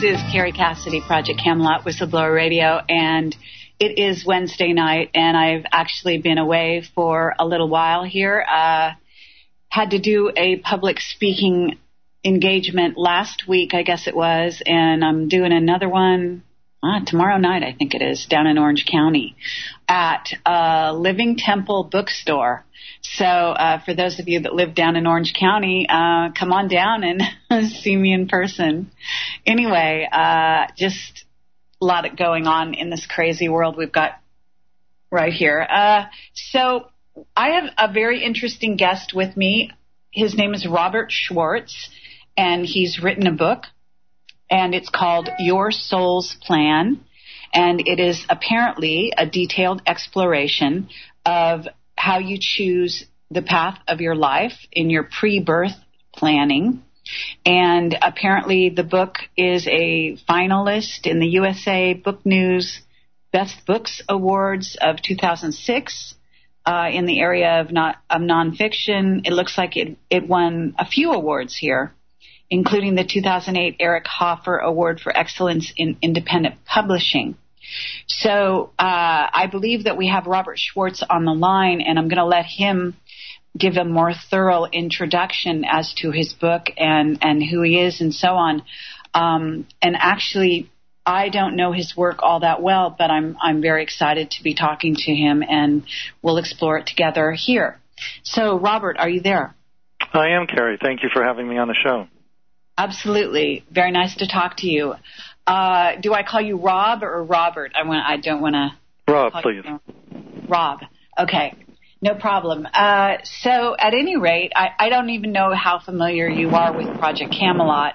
is Carrie Cassidy, Project Camelot, Whistleblower Radio, and it is Wednesday night, and I've actually been away for a little while here. Had to do a public speaking engagement last week, I guess it was, and I'm doing another one tomorrow night, I think it is, down in Orange County at Living Temple Bookstore. So for those of you that live down in Orange County, come on down and see me in person. Anyway, just a lot going on in this crazy world we've got right here. So I have a very interesting guest with me. His name is Robert Schwartz, and he's written a book, and it's called Your Soul's Plan, and it is apparently a detailed exploration of how you choose the path of your life in your pre-birth planning. And apparently the book is a finalist in the USA Book News Best Books Awards of 2006 in the area of nonfiction. It looks like it won a few awards here, including the 2008 Eric Hoffer Award for Excellence in Independent Publishing. So I believe that we have Robert Schwartz on the line, and I'm going to let him give a more thorough introduction as to his book and who he is and so on. And actually, I don't know his work all that well, but I'm very excited to be talking to him, and we'll explore it together here. So, Robert, are you there? I am, Carrie. Thank you for having me on the show. Absolutely. Very nice to talk to you. Do I call you Rob or Robert? I don't want to. Rob, please. Rob. Okay. No problem. So at any rate, I don't even know how familiar you are with Project Camelot.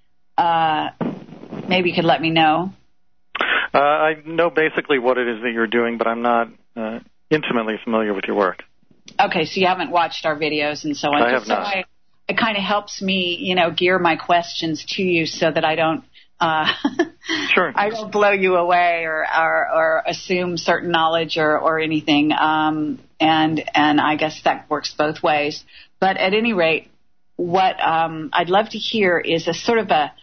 Maybe you could let me know. I know basically what it is that you're doing, but I'm not intimately familiar with your work. Okay, so you haven't watched our videos and so on. I have not. So it kind of helps me, gear my questions to you so that I don't sure. I don't blow you away or assume certain knowledge or anything. And I guess that works both ways. But at any rate, what I'd love to hear is a sort of a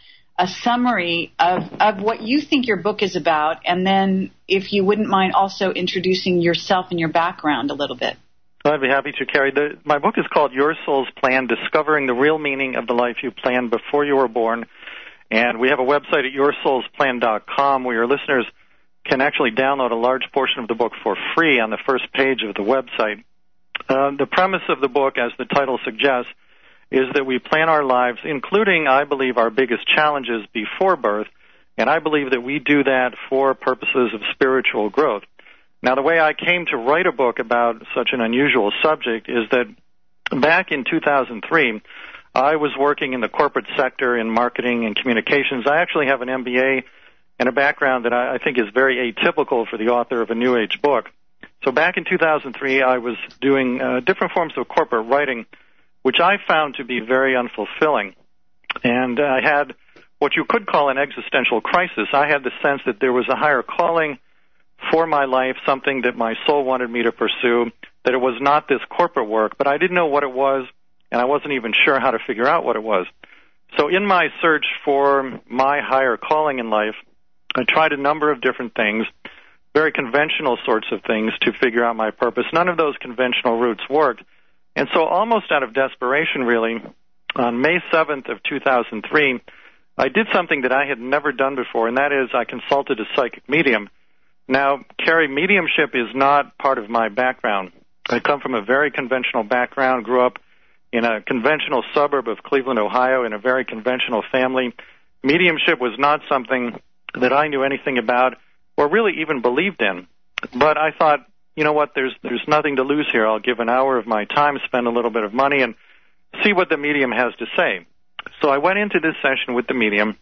summary of what you think your book is about, and then if you wouldn't mind also introducing yourself and your background a little bit. I'd be happy to, Carrie. My book is called Your Soul's Plan, Discovering the Real Meaning of the Life You Planned Before You Were Born. And we have a website at yoursoulsplan.com where your listeners can actually download a large portion of the book for free on the first page of the website. The premise of the book, as the title suggests, is that we plan our lives, including, I believe, our biggest challenges before birth, and I believe that we do that for purposes of spiritual growth. Now, the way I came to write a book about such an unusual subject is that back in 2003, I was working in the corporate sector in marketing and communications. I actually have an MBA and a background that I think is very atypical for the author of a New Age book. So back in 2003, I was doing different forms of corporate writing, which I found to be very unfulfilling. And I had what you could call an existential crisis. I had the sense that there was a higher calling for my life, something that my soul wanted me to pursue, that it was not this corporate work, but I didn't know what it was, and I wasn't even sure how to figure out what it was. So in my search for my higher calling in life, I tried a number of different things, very conventional sorts of things to figure out my purpose. None of those conventional routes worked. And so almost out of desperation, really, on May 7th of 2003, I did something that I had never done before, and that is I consulted a psychic medium. Now, Carrie, mediumship is not part of my background. I come from a very conventional background, grew up in a conventional suburb of Cleveland, Ohio, in a very conventional family. Mediumship was not something that I knew anything about or really even believed in. But I thought, you know what, there's nothing to lose here. I'll give an hour of my time, spend a little bit of money, and see what the medium has to say. So I went into this session with the medium,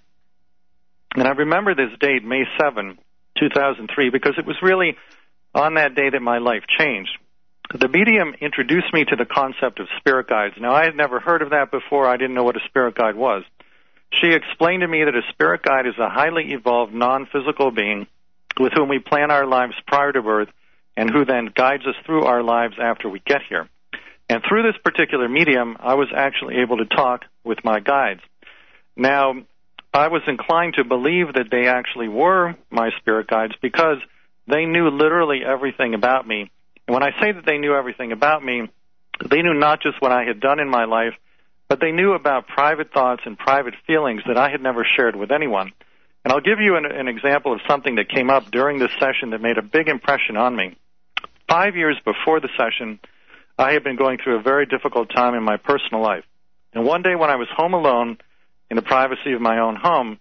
and I remember this date, May 7, 2003, because it was really on that day that my life changed. The medium introduced me to the concept of spirit guides. Now, I had never heard of that before. I didn't know what a spirit guide was. She explained to me that a spirit guide is a highly evolved non-physical being with whom we plan our lives prior to birth and who then guides us through our lives after we get here. And through this particular medium, I was actually able to talk with my guides. Now, I was inclined to believe that they actually were my spirit guides because they knew literally everything about me. And when I say that they knew everything about me, they knew not just what I had done in my life, but they knew about private thoughts and private feelings that I had never shared with anyone. And I'll give you an example of something that came up during this session that made a big impression on me. 5 years before the session, I had been going through a very difficult time in my personal life. And one day when I was home alone in the privacy of my own home,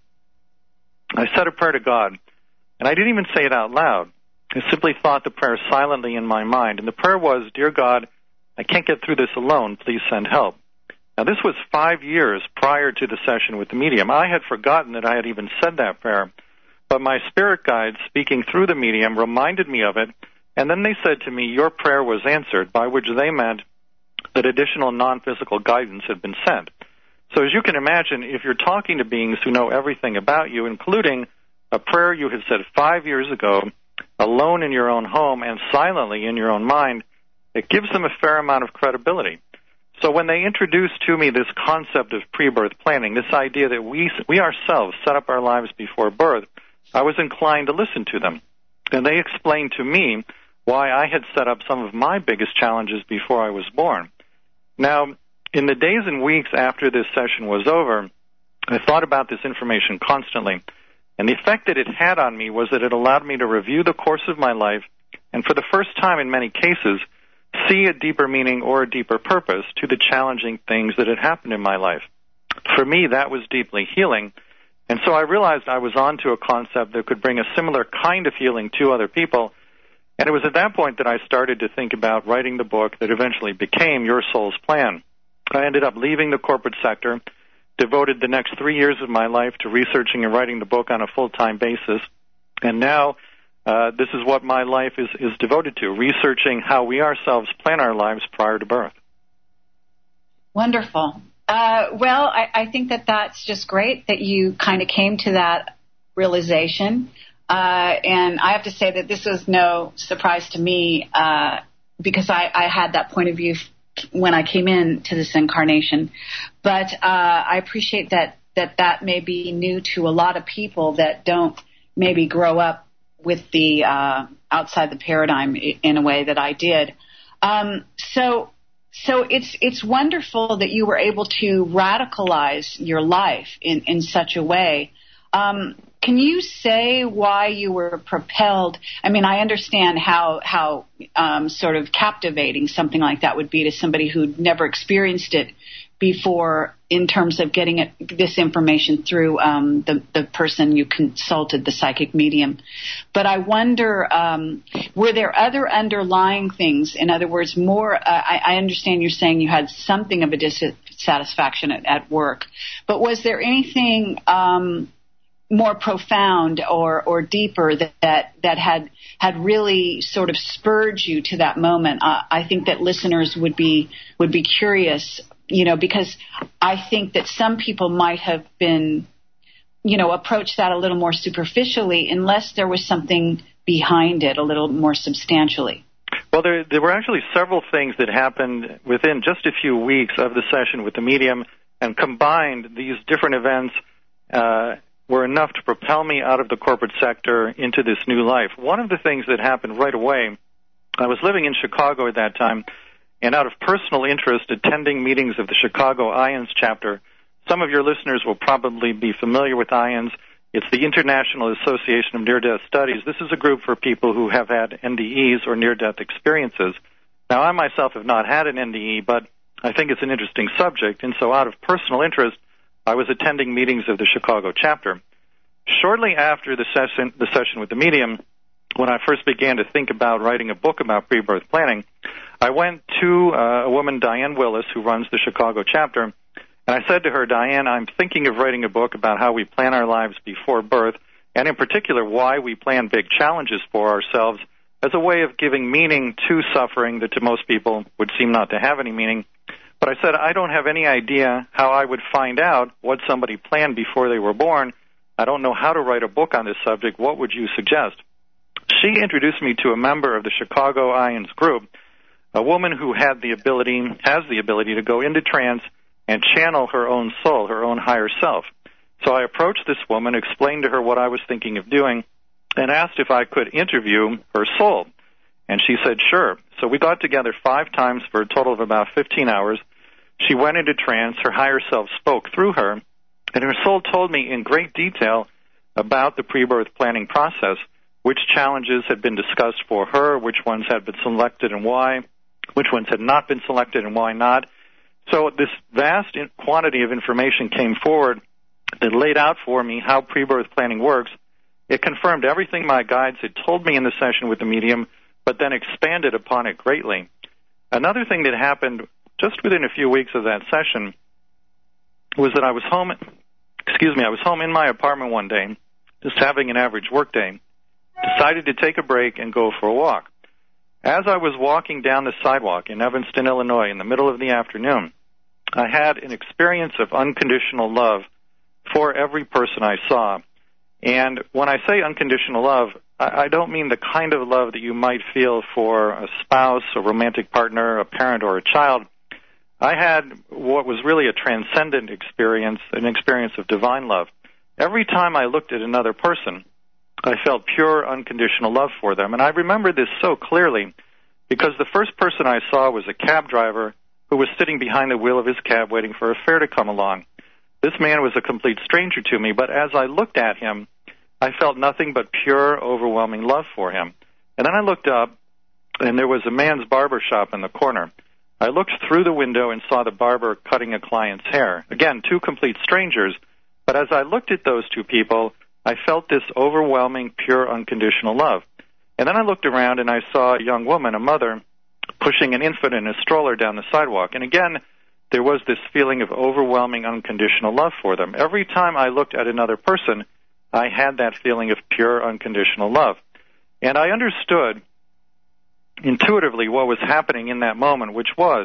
I said a prayer to God. And I didn't even say it out loud. I simply thought the prayer silently in my mind. And the prayer was, "Dear God, I can't get through this alone. Please send help." Now, this was 5 years prior to the session with the medium. I had forgotten that I had even said that prayer. But my spirit guides, speaking through the medium, reminded me of it. And then they said to me, "Your prayer was answered," by which they meant that additional non-physical guidance had been sent. So as you can imagine, if you're talking to beings who know everything about you, including a prayer you had said 5 years ago, alone in your own home and silently in your own mind, it gives them a fair amount of credibility. So when they introduced to me this concept of pre-birth planning, this idea that we ourselves set up our lives before birth, I was inclined to listen to them. And they explained to me why I had set up some of my biggest challenges before I was born. Now, in the days and weeks after this session was over, I thought about this information constantly. And the effect that it had on me was that it allowed me to review the course of my life and for the first time in many cases, see a deeper meaning or a deeper purpose to the challenging things that had happened in my life. For me, that was deeply healing. And so I realized I was onto a concept that could bring a similar kind of healing to other people. And it was at that point that I started to think about writing the book that eventually became Your Soul's Plan. I ended up leaving the corporate sector, devoted the next 3 years of my life to researching and writing the book on a full-time basis. And now this is what my life is devoted to, researching how we ourselves plan our lives prior to birth. Wonderful. Well, I think that that's just great that you kind of came to that realization. And I have to say that this was no surprise to me because I had that point of view when I came into this incarnation. But I appreciate that may be new to a lot of people that don't maybe grow up with the outside the paradigm in a way that I did. So it's wonderful that you were able to radicalize your life in such a way. Can you say why you were propelled? I mean, I understand how sort of captivating something like that would be to somebody who'd never experienced it before in terms of getting this information through the person you consulted, the psychic medium. But I wonder, were there other underlying things? In other words, more, I understand you're saying you had something of a dissatisfaction at work, but was there anything more profound or deeper that had really sort of spurred you to that moment? I think that listeners would be curious, because I think that some people might have been, approached that a little more superficially unless there was something behind it a little more substantially. Well, there were actually several things that happened within just a few weeks of the session with the medium, and combined, these different events were enough to propel me out of the corporate sector into this new life. One of the things that happened right away, I was living in Chicago at that time, and out of personal interest, attending meetings of the Chicago IONS chapter. Some of your listeners will probably be familiar with IONS. It's the International Association of Near-Death Studies. This is a group for people who have had NDEs or near-death experiences. Now, I myself have not had an NDE, but I think it's an interesting subject, and so out of personal interest, I was attending meetings of the Chicago chapter. Shortly after the session with the medium, when I first began to think about writing a book about pre-birth planning, I went to a woman, Diane Willis, who runs the Chicago chapter, and I said to her, "Diane, I'm thinking of writing a book about how we plan our lives before birth, and in particular why we plan big challenges for ourselves as a way of giving meaning to suffering that to most people would seem not to have any meaning." But I said, I don't have any idea how I would find out what somebody planned before they were born. I don't know how to write a book on this subject. What would you suggest? She introduced me to a member of the Chicago IONS group, a woman who has the ability to go into trance and channel her own soul, her own higher self. So I approached this woman, explained to her what I was thinking of doing, and asked if I could interview her soul. And she said, sure. So we got together 5 times for a total of about 15 hours. She went into trance. Her higher self spoke through her, and her soul told me in great detail about the pre-birth planning process, which challenges had been discussed for her, which ones had been selected and why, which ones had not been selected and why not. So this vast quantity of information came forward that laid out for me how pre-birth planning works. It confirmed everything my guides had told me in the session with the medium, but then expanded upon it greatly. Another thing that happened just within a few weeks of that session was that I was home in my apartment one day, just having an average work day, decided to take a break and go for a walk. As I was walking down the sidewalk in Evanston, Illinois, in the middle of the afternoon, I had an experience of unconditional love for every person I saw. And when I say unconditional love, I don't mean the kind of love that you might feel for a spouse, a romantic partner, a parent, or a child. I had what was really a transcendent experience, an experience of divine love. Every time I looked at another person, I felt pure, unconditional love for them. And I remember this so clearly because the first person I saw was a cab driver who was sitting behind the wheel of his cab waiting for a fare to come along. This man was a complete stranger to me, but as I looked at him, I felt nothing but pure, overwhelming love for him. And then I looked up, and there was a man's barber shop in the corner. I looked through the window and saw the barber cutting a client's hair. Again, 2 complete strangers, but as I looked at those 2 people, I felt this overwhelming, pure, unconditional love. And then I looked around and I saw a young woman, a mother, pushing an infant in a stroller down the sidewalk. And again, there was this feeling of overwhelming, unconditional love for them. Every time I looked at another person, I had that feeling of pure, unconditional love. And I understood intuitively what was happening in that moment, which was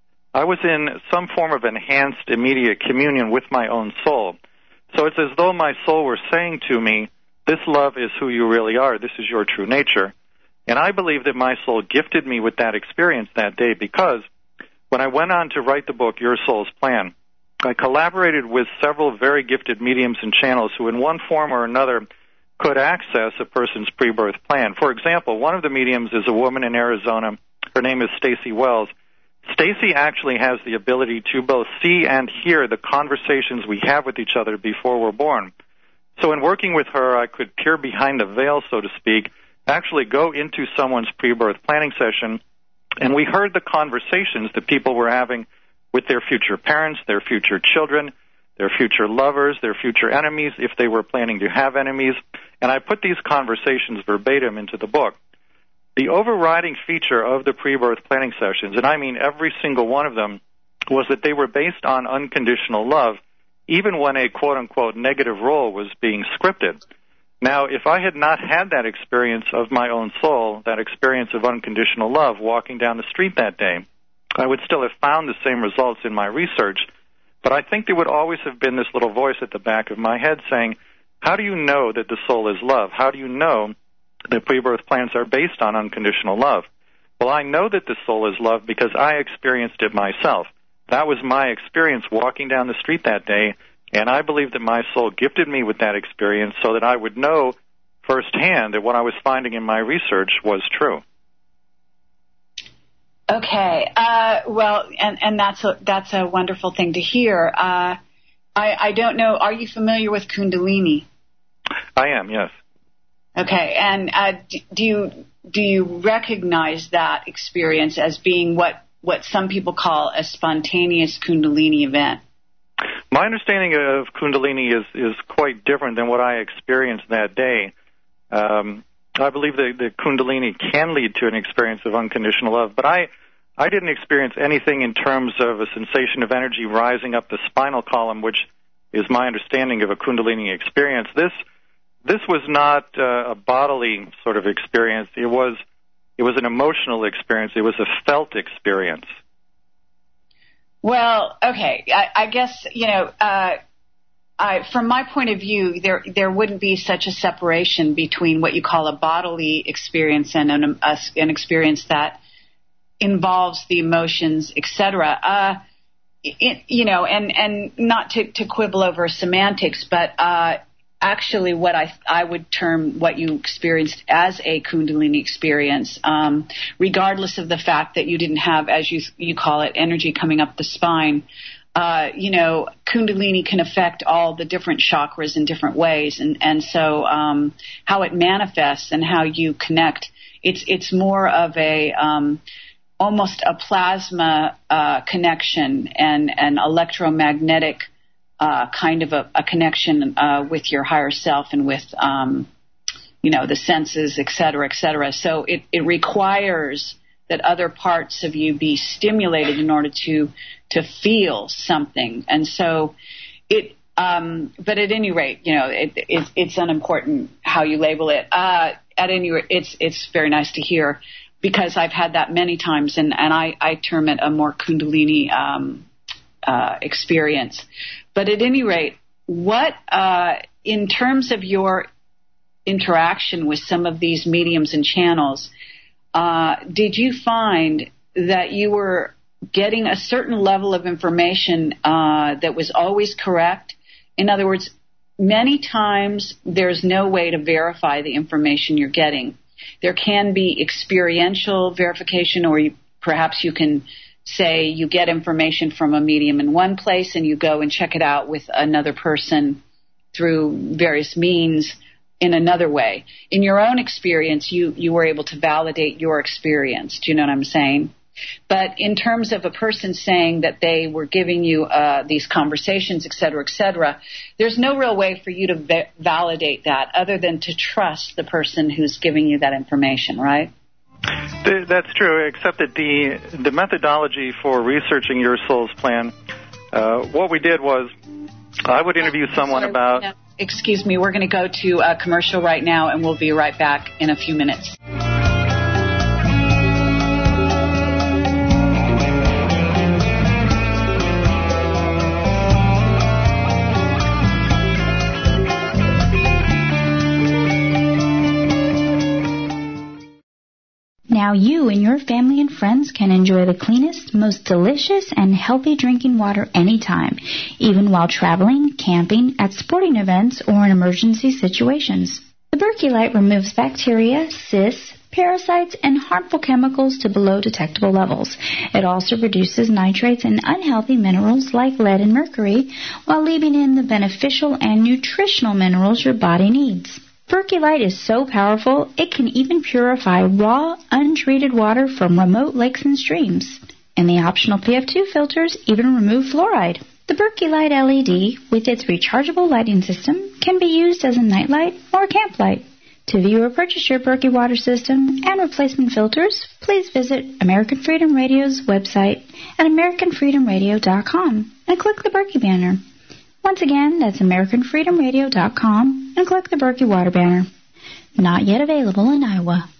I was in some form of enhanced, immediate communion with my own soul. So it's as though my soul were saying to me, this love is who you really are. This is your true nature. And I believe that my soul gifted me with that experience that day because when I went on to write the book, Your Soul's Plan, I collaborated with several very gifted mediums and channels who in one form or another could access a person's pre-birth plan. For example, one of the mediums is a woman in Arizona. Her name is Stacy Wells. Stacy actually has the ability to both see and hear the conversations we have with each other before we're born. So in working with her, I could peer behind the veil, so to speak, actually go into someone's pre-birth planning session, and we heard the conversations that people were having with their future parents, their future children, their future lovers, their future enemies, if they were planning to have enemies. And I put these conversations verbatim into the book. The overriding feature of the pre-birth planning sessions, and I mean every single one of them, was that they were based on unconditional love, even when a quote-unquote negative role was being scripted. Now, if I had not had that experience of my own soul, that experience of unconditional love walking down the street that day, I would still have found the same results in my research, but I think there would always have been this little voice at the back of my head saying, how do you know that the soul is love? How do you know that pre-birth plans are based on unconditional love? Well, I know that the soul is love because I experienced it myself. That was my experience walking down the street that day, and I believe that my soul gifted me with that experience so that I would know firsthand that what I was finding in my research was true. Okay. Well, and that's a wonderful thing to hear. I don't know. Are you familiar with Kundalini? I am, yes. Okay. And do you recognize that experience as being what some people call a spontaneous Kundalini event? My understanding of Kundalini is quite different than what I experienced that day. I believe that the Kundalini can lead to an experience of unconditional love, but I didn't experience anything in terms of a sensation of energy rising up the spinal column, which is my understanding of a Kundalini experience. This was not a bodily sort of experience. It was an emotional experience. It was a felt experience. Well, okay. I guess, from my point of view, there wouldn't be such a separation between what you call a bodily experience and an experience that involves the emotions, etc. and not to quibble over semantics, but actually what I would term what you experienced as a Kundalini experience, regardless of the fact that you didn't have, as you call it, energy coming up the spine. Kundalini can affect all the different chakras in different ways, and so how it manifests and how you connect, it's more of a almost a plasma connection and an electromagnetic kind of a connection with your higher self and with the senses, et cetera, et cetera. So it requires that other parts of you be stimulated in order to feel something. And so but at any rate, it's unimportant how you label it. At any rate, it's very nice to hear, because I've had that many times, and I term it a more Kundalini experience. But at any rate, what, in terms of your interaction with some of these mediums and channels, did you find that you were getting a certain level of information that was always correct? In other words, many times there's no way to verify the information you're getting. There can be experiential verification, or perhaps you can say you get information from a medium in one place and you go and check it out with another person through various means in another way. In your own experience, you were able to validate your experience. Do you know what I'm saying? But in terms of a person saying that they were giving you these conversations, et cetera, there's no real way for you to validate that other than to trust the person who's giving you that information, right? That's true, except that the methodology for researching Your Soul's Plan, what we did was I would interview someone about... Excuse me, we're going to go to a commercial right now, and we'll be right back in a few minutes. Now you and your family and friends can enjoy the cleanest, most delicious, and healthy drinking water anytime, even while traveling, camping, at sporting events, or in emergency situations. The Berkey Light removes bacteria, cysts, parasites, and harmful chemicals to below detectable levels. It also reduces nitrates and unhealthy minerals like lead and mercury, while leaving in the beneficial and nutritional minerals your body needs. Berkey Light is so powerful, it can even purify raw, untreated water from remote lakes and streams. And the optional PF2 filters even remove fluoride. The Berkey Light LED, with its rechargeable lighting system, can be used as a nightlight or camp light. To view or purchase your Berkey water system and replacement filters, please visit American Freedom Radio's website at AmericanFreedomRadio.com and click the Berkey banner. Once again, that's AmericanFreedomRadio.com and click the Berkey water banner. Not yet available in Iowa.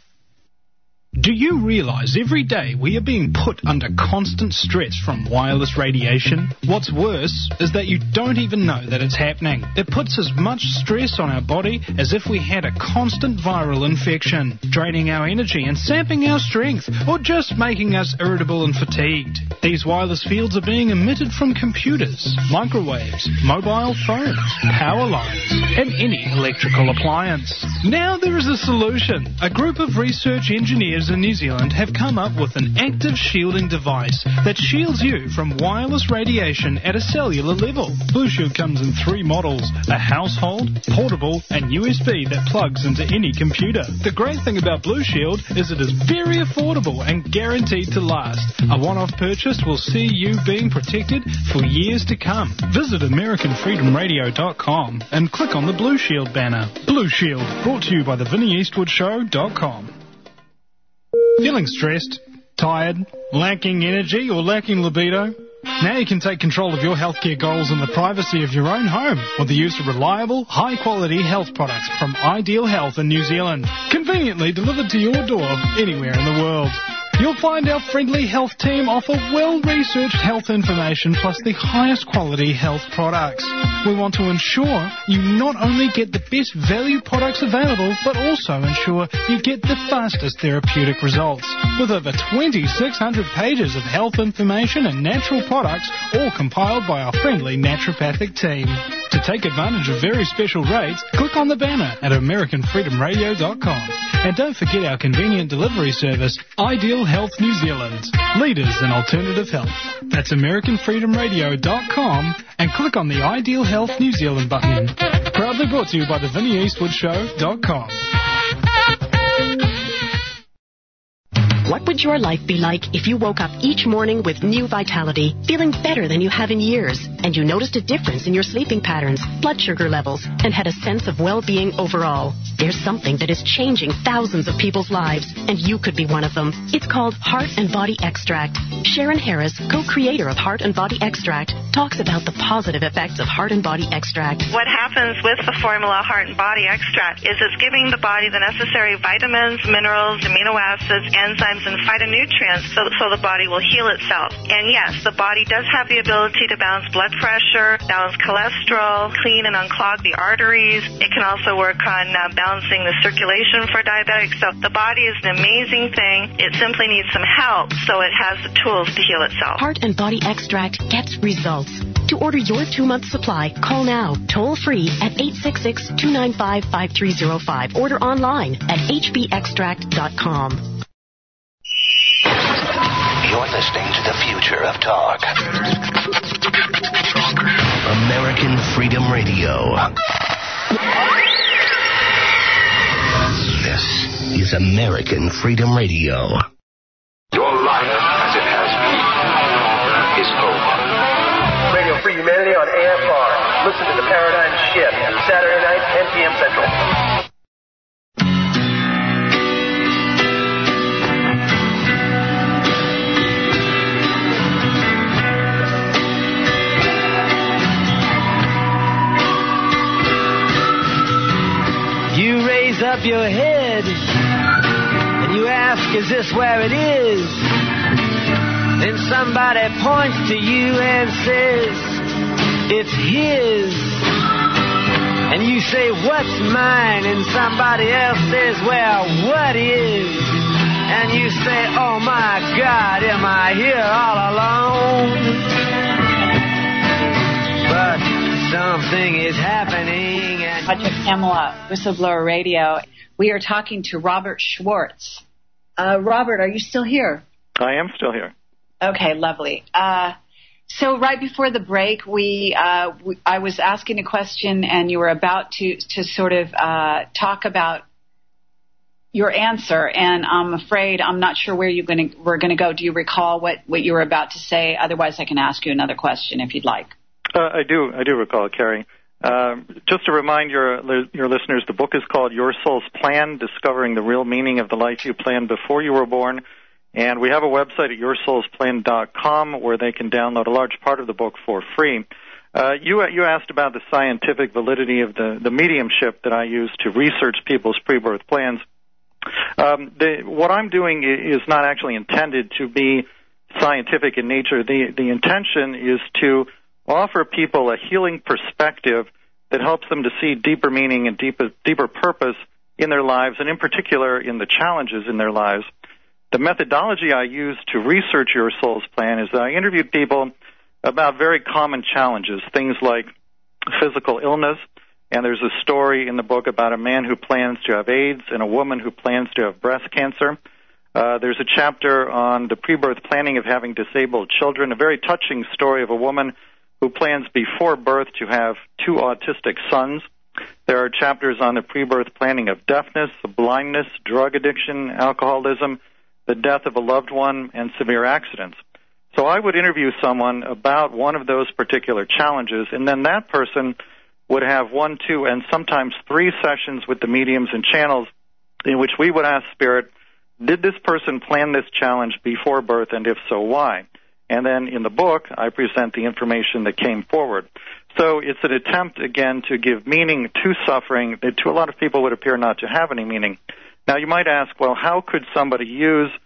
Do you realize every day we are being put under constant stress from wireless radiation? What's worse is that you don't even know that it's happening. It puts as much stress on our body as if we had a constant viral infection, draining our energy and sapping our strength, or just making us irritable and fatigued. These wireless fields are being emitted from computers, microwaves, mobile phones, power lines, and any electrical appliance. Now there is a solution. A group of research engineers in New Zealand have come up with an active shielding device that shields you from wireless radiation at a cellular level. Blue Shield comes in 3 models, a household, portable, and USB that plugs into any computer. The great thing about Blue Shield is it is very affordable and guaranteed to last. A one-off purchase will see you being protected for years to come. Visit AmericanFreedomRadio.com and click on the Blue Shield banner. Blue Shield, brought to you by the VinnyEastwoodShow.com. Feeling stressed, tired, lacking energy, or lacking libido? Now you can take control of your healthcare goals in the privacy of your own home with the use of reliable, high-quality health products from Ideal Health in New Zealand, conveniently delivered to your door anywhere in the world. You'll find our friendly health team offer well-researched health information plus the highest quality health products. We want to ensure you not only get the best value products available, but also ensure you get the fastest therapeutic results. With over 2,600 pages of health information and natural products, all compiled by our friendly naturopathic team. To take advantage of very special rates, click on the banner at AmericanFreedomRadio.com. And don't forget our convenient delivery service, Ideal Health New Zealand, leaders in alternative health. That's AmericanFreedomRadio.com and click on the Ideal Health New Zealand button. Proudly brought to you by the VinnieEastwoodShow.com. What would your life be like if you woke up each morning with new vitality, feeling better than you have in years, and you noticed a difference in your sleeping patterns, blood sugar levels, and had a sense of well-being overall? There's something that is changing thousands of people's lives, and you could be one of them. It's called Heart and Body Extract. Sharon Harris, co-creator of Heart and Body Extract, talks about the positive effects of Heart and Body Extract. What happens with the formula Heart and Body Extract is it's giving the body the necessary vitamins, minerals, amino acids, enzymes, and phytonutrients so the body will heal itself. And yes, the body does have the ability to balance blood pressure, balance cholesterol, clean and unclog the arteries. It can also work on balancing the circulation for diabetics. So the body is an amazing thing. It simply needs some help so it has the tools to heal itself. Heart and Body Extract gets results. To order your 2-month supply, call now, toll free at 866-295-5305. Order online at hbextract.com. You're listening to the future of talk. American Freedom Radio. This is American Freedom Radio. Your life, as it has been, is over. Radio Free Humanity on AFR. Listen to The Paradigm Shift, Saturday night, 10 p.m. Central. You raise up your head and you ask, is this where it is? Then somebody points to you and says, it's his. And you say, what's mine? And somebody else says, well, what is? And you say, oh my God, am I here all alone? But something is happening. And Project Camelot, Whistleblower Radio. We are talking to Robert Schwartz. Robert, are you still here? I am still here. Okay, lovely. So right before the break, I was asking a question, and you were about to sort of talk about your answer, and I'm afraid I'm not sure where we're gonna go. Do you recall what you were about to say? Otherwise, I can ask you another question if you'd like. I do recall, Carrie. Just to remind your listeners, the book is called Your Soul's Plan, Discovering the Real Meaning of the Life You Planned Before You Were Born. And we have a website at yoursoulsplan.com where they can download a large part of the book for free. You asked about the scientific validity of the mediumship that I use to research people's pre-birth plans. What I'm doing is not actually intended to be scientific in nature. The intention is to offer people a healing perspective that helps them to see deeper meaning and deeper purpose in their lives, and in particular in the challenges in their lives. The methodology I used to research Your Soul's Plan is that I interviewed people about very common challenges, things like physical illness, and there's a story in the book about a man who plans to have AIDS and a woman who plans to have breast cancer. There's a chapter on the pre-birth planning of having disabled children, a very touching story of a woman who plans before birth to have 2 autistic sons. There are chapters on the pre-birth planning of deafness, blindness, drug addiction, alcoholism, the death of a loved one, and severe accidents. So I would interview someone about one of those particular challenges, and then that person would have 1, 2, and sometimes 3 sessions with the mediums and channels in which we would ask Spirit, did this person plan this challenge before birth, and if so, why? And then in the book, I present the information that came forward. So it's an attempt, again, to give meaning to suffering that to a lot of people would appear not to have any meaning. Now, you might ask, well, how could somebody use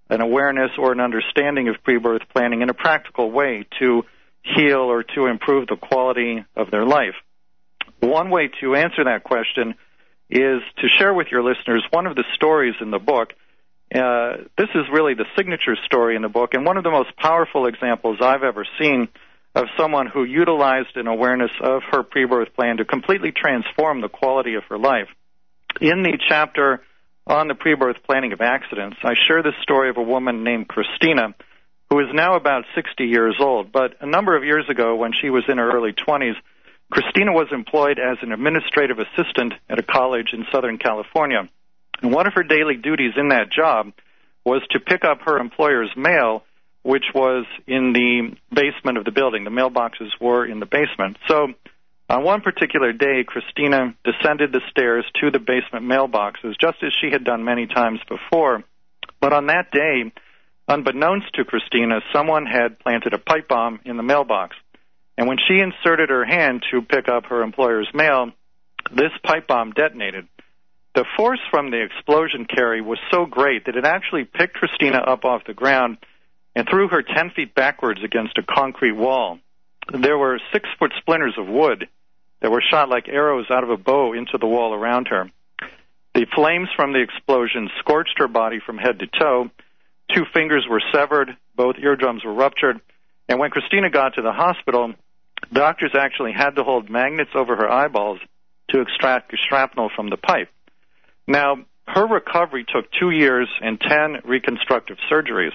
an awareness or an understanding of pre-birth planning in a practical way to heal or to improve the quality of their life? One way to answer that question is to share with your listeners one of the stories in the book. This is really the signature story in the book, and one of the most powerful examples I've ever seen of someone who utilized an awareness of her pre-birth plan to completely transform the quality of her life. In the chapter on the pre-birth planning of accidents, I share the story of a woman named Christina, who is now about 60 years old. But a number of years ago, when she was in her early 20s, Christina was employed as an administrative assistant at a college in Southern California. And one of her daily duties in that job was to pick up her employer's mail, which was in the basement of the building. The mailboxes were in the basement. So on one particular day, Christina descended the stairs to the basement mailboxes, just as she had done many times before. But on that day, unbeknownst to Christina, someone had planted a pipe bomb in the mailbox. And when she inserted her hand to pick up her employer's mail, this pipe bomb detonated. The force from the explosion, Carrie, was so great that it actually picked Christina up off the ground and threw her 10 feet backwards against a concrete wall. There were 6-foot splinters of wood that were shot like arrows out of a bow into the wall around her. The flames from the explosion scorched her body from head to toe. 2 fingers were severed, both eardrums were ruptured, and when Christina got to the hospital, doctors actually had to hold magnets over her eyeballs to extract the shrapnel from the pipe. Now, her recovery took 2 years and 10 reconstructive surgeries.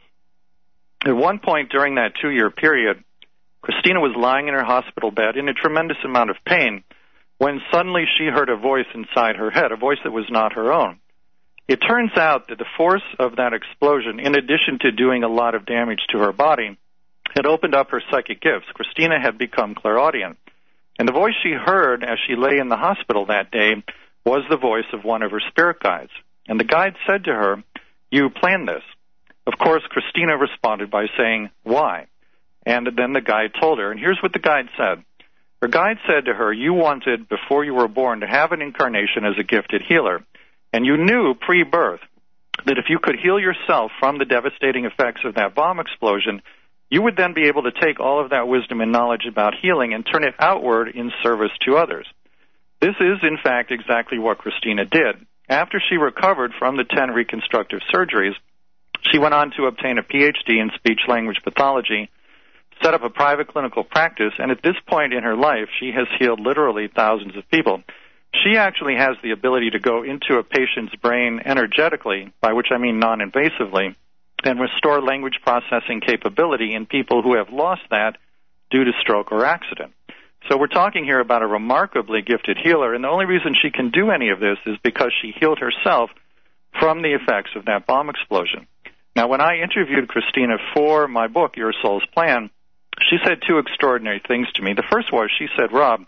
At one point during that 2-year period, Christina was lying in her hospital bed in a tremendous amount of pain when suddenly she heard a voice inside her head, a voice that was not her own. It turns out that the force of that explosion, in addition to doing a lot of damage to her body, had opened up her psychic gifts. Christina had become clairaudient. And the voice she heard as she lay in the hospital that day was the voice of one of her spirit guides. And the guide said to her, "You planned this." Of course, Christina responded by saying, "Why?" And then the guide told her, and here's what the guide said. Her guide said to her, "You wanted, before you were born, to have an incarnation as a gifted healer. And you knew pre-birth that if you could heal yourself from the devastating effects of that bomb explosion, you would then be able to take all of that wisdom and knowledge about healing and turn it outward in service to others." This is, in fact, exactly what Christina did. After she recovered from the 10 reconstructive surgeries, she went on to obtain a PhD in speech-language pathology, set up a private clinical practice, and at this point in her life, she has healed literally thousands of people. She actually has the ability to go into a patient's brain energetically, by which I mean non-invasively, and restore language processing capability in people who have lost that due to stroke or accident. So we're talking here about a remarkably gifted healer, and the only reason she can do any of this is because she healed herself from the effects of that bomb explosion. Now, when I interviewed Christina for my book, Your Soul's Plan, she said 2 extraordinary things to me. The first was, she said, "Rob,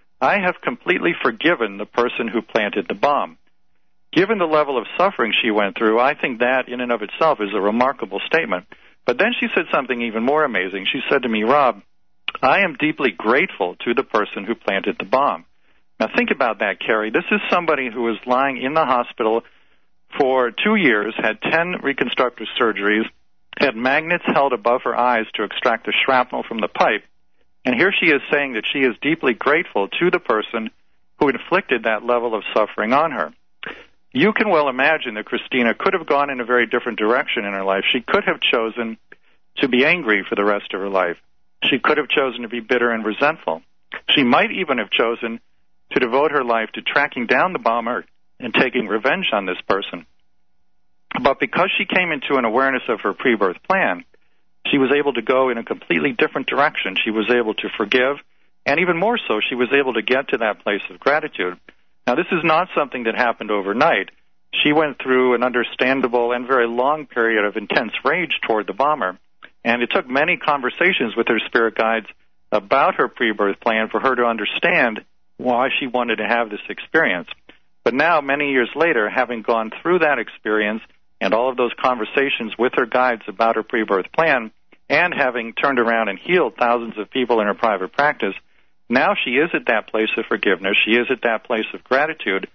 I have completely forgiven the person who planted the bomb." Given the level of suffering she went through, I think that in and of itself is a remarkable statement. But then she said something even more amazing. She said to me, "Rob, I am deeply grateful to the person who planted the bomb." Now think about that, Carrie. This is somebody who was lying in the hospital for 2 years, had 10 reconstructive surgeries, had magnets held above her eyes to extract the shrapnel from the pipe, and here she is saying that she is deeply grateful to the person who inflicted that level of suffering on her. You can well imagine that Christina could have gone in a very different direction in her life. She could have chosen to be angry for the rest of her life. She could have chosen to be bitter and resentful. She might even have chosen to devote her life to tracking down the bomber and taking revenge on this person. But because she came into an awareness of her pre-birth plan, she was able to go in a completely different direction. She was able to forgive, and even more so, she was able to get to that place of gratitude. Now, this is not something that happened overnight. She went through an understandable and very long period of intense rage toward the bomber, and it took many conversations with her spirit guides about her pre-birth plan for her to understand why she wanted to have this experience. But now, many years later, having gone through that experience and all of those conversations with her guides about her pre-birth plan, and having turned around and healed thousands of people in her private practice, now she is at that place of forgiveness. She is at that place of gratitude.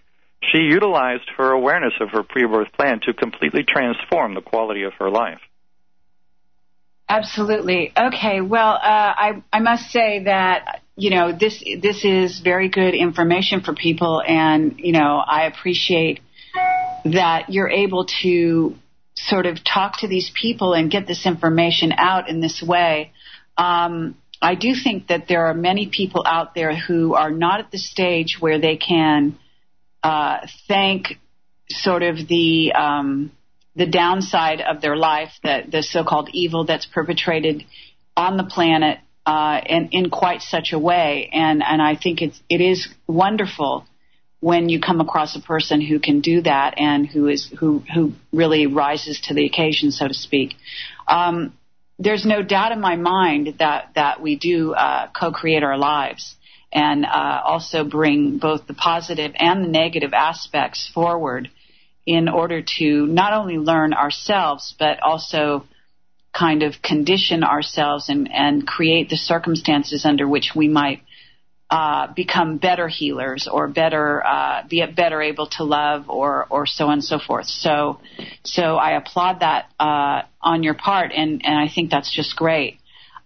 she utilized her awareness of her pre-birth plan to completely transform the quality of her life. Absolutely. Okay. Well, I must say that, this is very good information for people, and, I appreciate that you're able to sort of talk to these people and get this information out in this way. I do think that there are many people out there who are not at the stage where they can thank sort of the downside of their life, the so-called evil that's perpetrated on the planet in quite such a way. And I think it is wonderful when you come across a person who can do that and who really rises to the occasion, so to speak. There's no doubt in my mind that we do co-create our lives and also bring both the positive and the negative aspects forward in order to not only learn ourselves, but also kind of condition ourselves and create the circumstances under which we might become better healers or be better able to love or so on and so forth. So I applaud that on your part, and I think that's just great.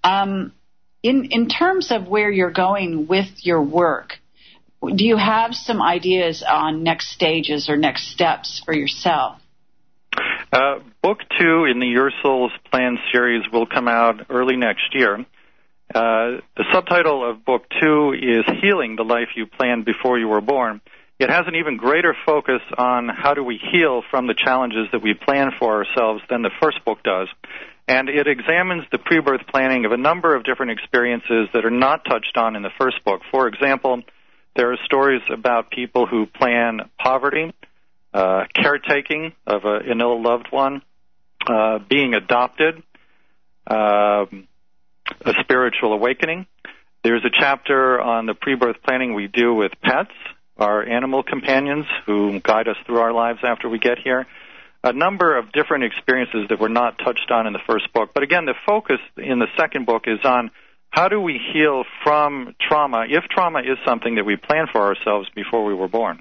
In terms of where you're going with your work, do you have some ideas on next stages or next steps for yourself? Book 2 in the Your Soul's Plan series will come out early next year. The subtitle of Book 2 is Healing the Life You Planned Before You Were Born. It has an even greater focus on how do we heal from the challenges that we plan for ourselves than the first book does. And it examines the pre-birth planning of a number of different experiences that are not touched on in the first book. For example, there are stories about people who plan poverty, caretaking of an ill loved one, being adopted, a spiritual awakening. There's a chapter on the pre-birth planning we do with pets, our animal companions who guide us through our lives after we get here. A number of different experiences that were not touched on in the first book. But again, the focus in the second book is on how do we heal from trauma, if trauma is something that we plan for ourselves before we were born.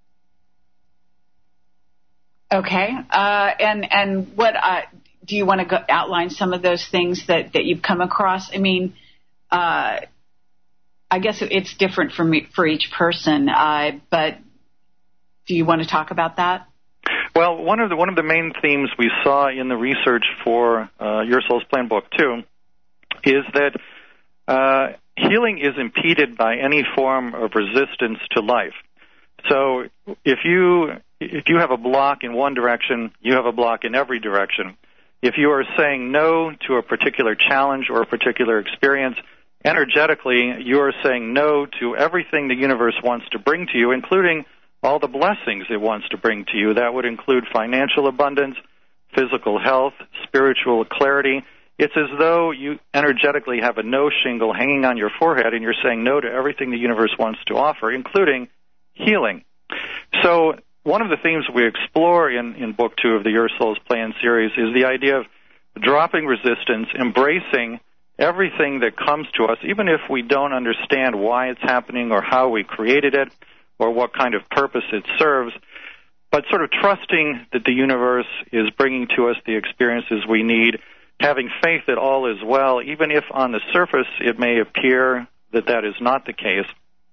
Okay. And what do you want to outline some of those things that you've come across? I mean, I guess it's different for each person, but do you want to talk about that? Well, one of the main themes we saw in the research for Your Soul's Plan Book 2 is that healing is impeded by any form of resistance to life. So if you have a block in one direction, you have a block in every direction. If you are saying no to a particular challenge or a particular experience, energetically you are saying no to everything the universe wants to bring to you, including all the blessings it wants to bring to you. That would include financial abundance, physical health, spiritual clarity. It's as though you energetically have a no shingle hanging on your forehead and you're saying no to everything the universe wants to offer, including healing. So one of the themes we explore in Book 2 of the Your Soul's Plan series is the idea of dropping resistance, embracing everything that comes to us, even if we don't understand why it's happening or how we created it or what kind of purpose it serves, but sort of trusting that the universe is bringing to us the experiences we need, having faith that all is well, even if on the surface it may appear that that is not the case.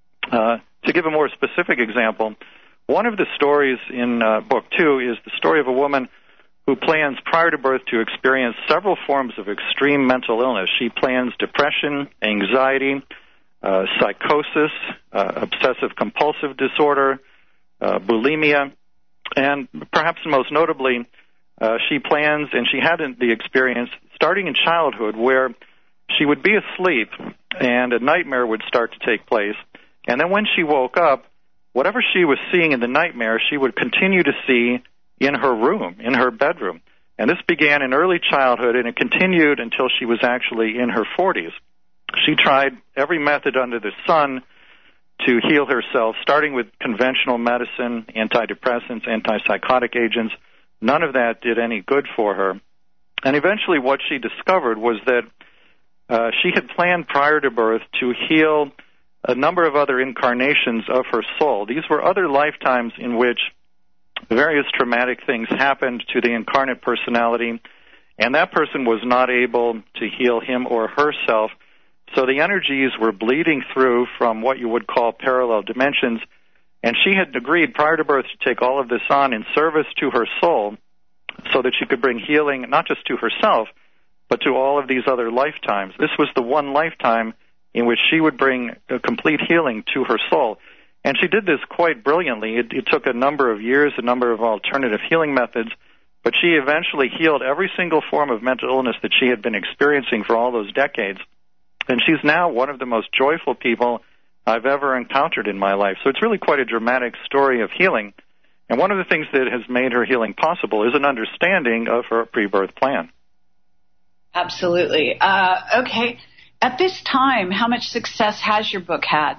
To give a more specific example, one of the stories in Book 2 is the story of a woman who plans prior to birth to experience several forms of extreme mental illness. She plans depression, anxiety, psychosis, obsessive-compulsive disorder, bulimia, and perhaps most notably, she plans, and she had the experience starting in childhood where she would be asleep and a nightmare would start to take place. And then when she woke up, whatever she was seeing in the nightmare, she would continue to see in her room, in her bedroom. And this began in early childhood, and it continued until she was actually in her 40s. She tried every method under the sun to heal herself, starting with conventional medicine, antidepressants, antipsychotic agents. None of that did any good for her. And eventually what she discovered was that she had planned prior to birth to heal a number of other incarnations of her soul. These were other lifetimes in which various traumatic things happened to the incarnate personality, and that person was not able to heal him or herself. So the energies were bleeding through from what you would call parallel dimensions, and she had agreed prior to birth to take all of this on in service to her soul so that she could bring healing not just to herself, but to all of these other lifetimes. This was the one lifetime in which she would bring a complete healing to her soul. And she did this quite brilliantly. It took a number of years, a number of alternative healing methods, but she eventually healed every single form of mental illness that she had been experiencing for all those decades. And she's now one of the most joyful people I've ever encountered in my life. So it's really quite a dramatic story of healing. And one of the things that has made her healing possible is an understanding of her pre-birth plan. Absolutely. Okay. At this time, how much success has your book had?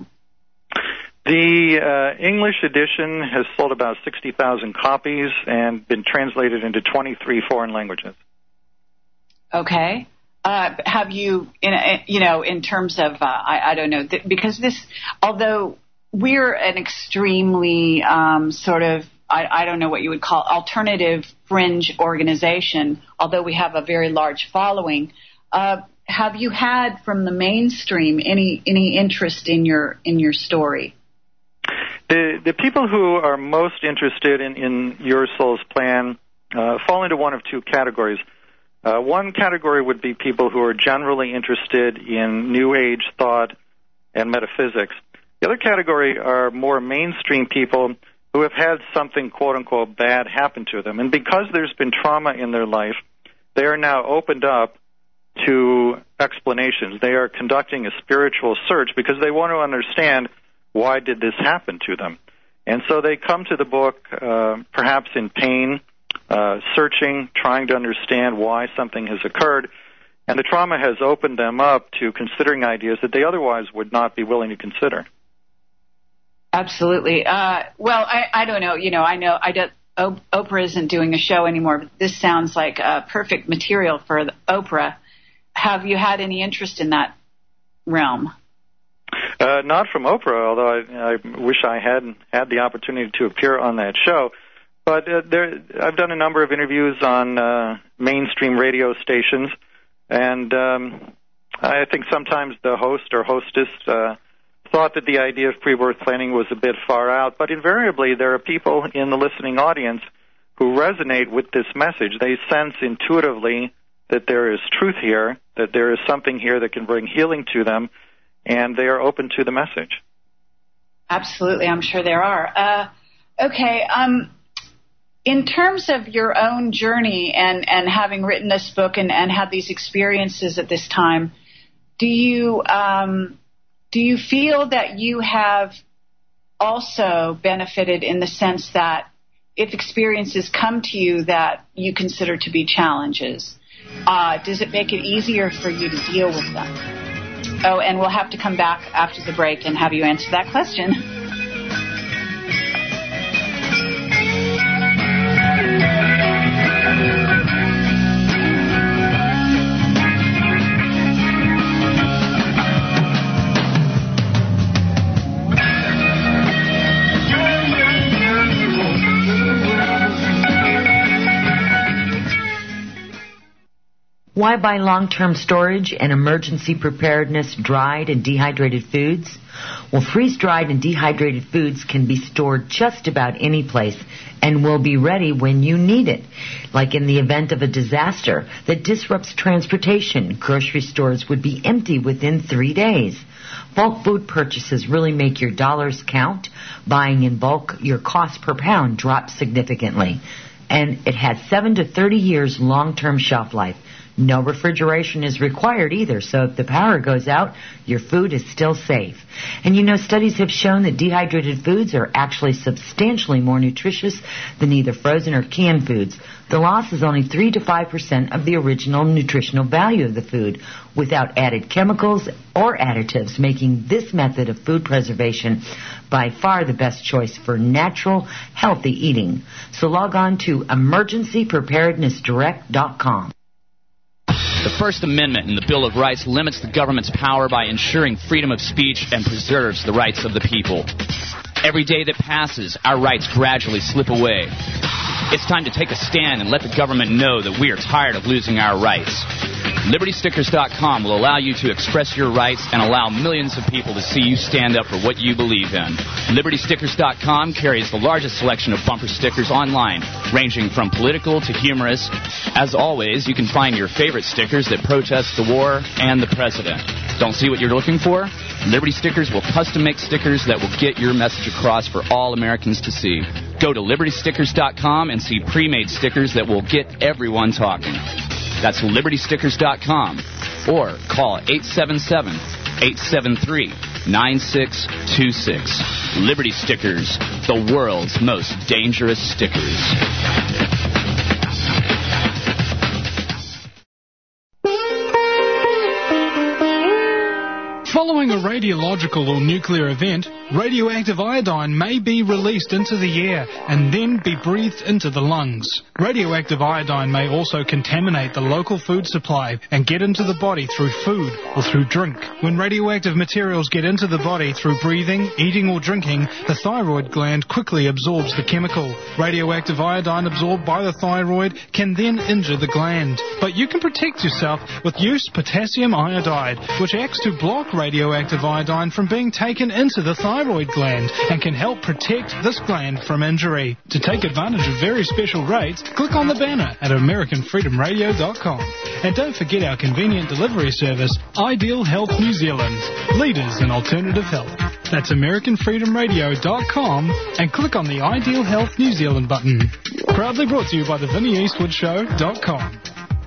The English edition has sold about 60,000 copies and been translated into 23 foreign languages. Okay. Have you, in terms of, I don't know, because this, although we're an extremely sort of, I don't know what you would call alternative fringe organization, although we have a very large following, have you had from the mainstream any interest in your story? The people who are most interested in Your Soul's Plan fall into one of two categories. One category would be people who are generally interested in New Age thought and metaphysics. The other category are more mainstream people who have had something, quote-unquote, bad happen to them. And because there's been trauma in their life, they are now opened up to explanations. They are conducting a spiritual search because they want to understand why did this happen to them. And so they come to the book perhaps in pain, searching, trying to understand why something has occurred. And the trauma has opened them up to considering ideas that they otherwise would not be willing to consider. Absolutely. Well, I don't know. I know Oprah isn't doing a show anymore, but this sounds like perfect material for Oprah. Have you had any interest in that realm? Not from Oprah, although I wish I hadn't had the opportunity to appear on that show. But I've done a number of interviews on mainstream radio stations, and I think sometimes the host or hostess thought that the idea of pre-birth planning was a bit far out, but invariably there are people in the listening audience who resonate with this message. They sense intuitively that there is truth here, that there is something here that can bring healing to them, and they are open to the message. Absolutely, I'm sure there are. Okay, in terms of your own journey and having written this book and had these experiences at this time, do you feel that you have also benefited in the sense that if experiences come to you that you consider to be challenges, does it make it easier for you to deal with them? Oh, and we'll have to come back after the break and have you answer that question. Why buy long-term storage and emergency preparedness dried and dehydrated foods? Well, freeze-dried and dehydrated foods can be stored just about any place and will be ready when you need it. Like in the event of a disaster that disrupts transportation, grocery stores would be empty within 3 days. Bulk food purchases really make your dollars count. Buying in bulk, your cost per pound drops significantly. And it has 7 to 30 years long-term shelf life. No refrigeration is required either, so if the power goes out, your food is still safe. And studies have shown that dehydrated foods are actually substantially more nutritious than either frozen or canned foods. The loss is only 3 to 5% of the original nutritional value of the food, without added chemicals or additives, making this method of food preservation by far the best choice for natural, healthy eating. So log on to emergencypreparednessdirect.com. The First Amendment in the Bill of Rights limits the government's power by ensuring freedom of speech and preserves the rights of the people. Every day that passes, our rights gradually slip away. It's time to take a stand and let the government know that we are tired of losing our rights. LibertyStickers.com will allow you to express your rights and allow millions of people to see you stand up for what you believe in. LibertyStickers.com carries the largest selection of bumper stickers online, ranging from political to humorous. As always, you can find your favorite stickers that protest the war and the president. Don't see what you're looking for? Liberty Stickers will custom make stickers that will get your message across for all Americans to see. Go to LibertyStickers.com and see pre-made stickers that will get everyone talking. That's LibertyStickers.com or call 877-873-9626. Liberty Stickers, the world's most dangerous stickers. Following a radiological or nuclear event, radioactive iodine may be released into the air and then be breathed into the lungs. Radioactive iodine may also contaminate the local food supply and get into the body through food or through drink. When radioactive materials get into the body through breathing, eating or drinking, the thyroid gland quickly absorbs the chemical. Radioactive iodine absorbed by the thyroid can then injure the gland. But you can protect yourself with use potassium iodide, which acts to block radioactive iodine from being taken into the thyroid gland and can help protect this gland from injury. To take advantage of very special rates, click on the banner at AmericanFreedomRadio.com. And don't forget our convenient delivery service, Ideal Health New Zealand, leaders in alternative health. That's AmericanFreedomRadio.com and click on the Ideal Health New Zealand button. Proudly brought to you by the VinnieEastwoodShow.com.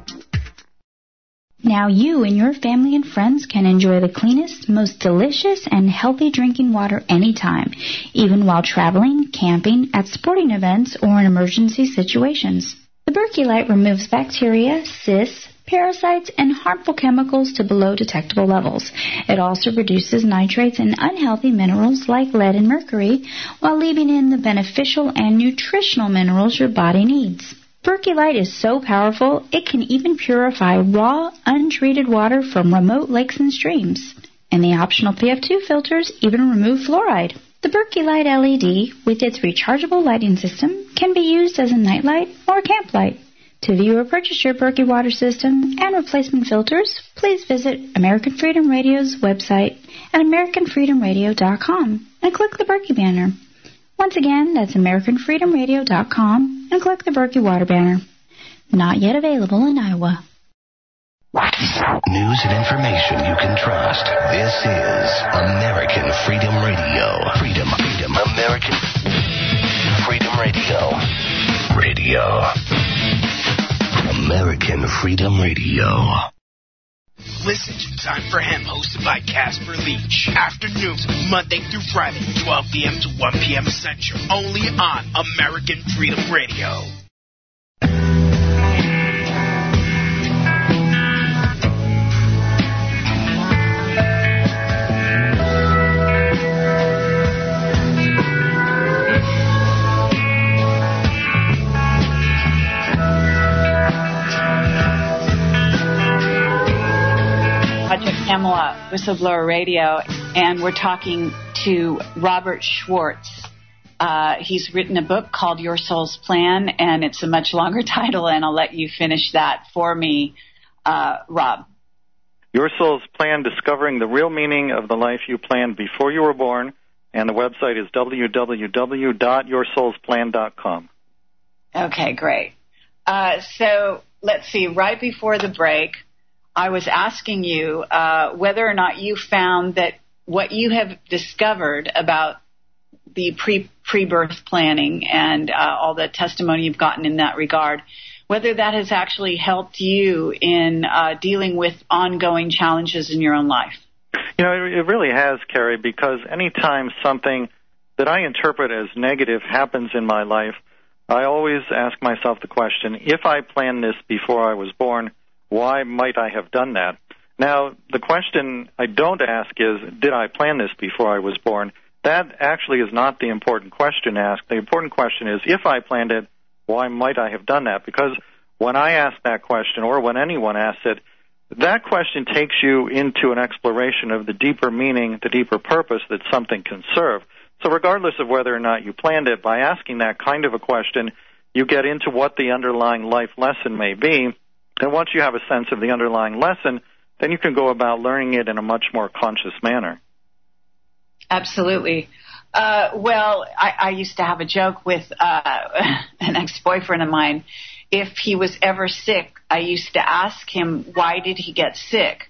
Now you and your family and friends can enjoy the cleanest, most delicious, and healthy drinking water anytime, even while traveling, camping, at sporting events, or in emergency situations. The Berkey Light removes bacteria, cysts, parasites, and harmful chemicals to below detectable levels. It also reduces nitrates and unhealthy minerals like lead and mercury, while leaving in the beneficial and nutritional minerals your body needs. Berkey Light is so powerful, it can even purify raw, untreated water from remote lakes and streams. And the optional PF2 filters even remove fluoride. The Berkey Light LED, with its rechargeable lighting system, can be used as a nightlight or a camp light. To view or purchase your Berkey water system and replacement filters, please visit American Freedom Radio's website at AmericanFreedomRadio.com and click the Berkey banner. Once again, that's AmericanFreedomRadio.com and click the Berkey Water banner. Not yet available in Iowa. News and information you can trust. This is American Freedom Radio. Freedom. American Freedom Radio. American Freedom Radio. Listen to Time for Him, hosted by Casper Leach. Afternoons, Monday through Friday, 12 p.m. to 1 p.m. Central. Only on American Freedom Radio. Project Camelot, Whistleblower Radio, and we're talking to Robert Schwartz. He's written a book called Your Soul's Plan, and it's a much longer title, and I'll let you finish that for me, Rob. Your Soul's Plan, Discovering the Real Meaning of the Life You Planned Before You Were Born, and the website is www.yoursoulsplan.com. Okay, great. So let's see, right before the break, I was asking you whether or not you found that what you have discovered about the pre-birth planning and all the testimony you've gotten in that regard, whether that has actually helped you in dealing with ongoing challenges in your own life. You know, it really has, Carrie, because anytime something that I interpret as negative happens in my life, I always ask myself the question, if I planned this before I was born, why might I have done that? Now, the question I don't ask is, did I plan this before I was born? That actually is not the important question to ask. The important question is, if I planned it, why might I have done that? Because when I ask that question, or when anyone asks it, that question takes you into an exploration of the deeper meaning, the deeper purpose that something can serve. So regardless of whether or not you planned it, by asking that kind of a question, you get into what the underlying life lesson may be. And once you have a sense of the underlying lesson, then you can go about learning it in a much more conscious manner. Absolutely. Well, I used to have a joke with an ex-boyfriend of mine. If he was ever sick, I used to ask him, why did he get sick?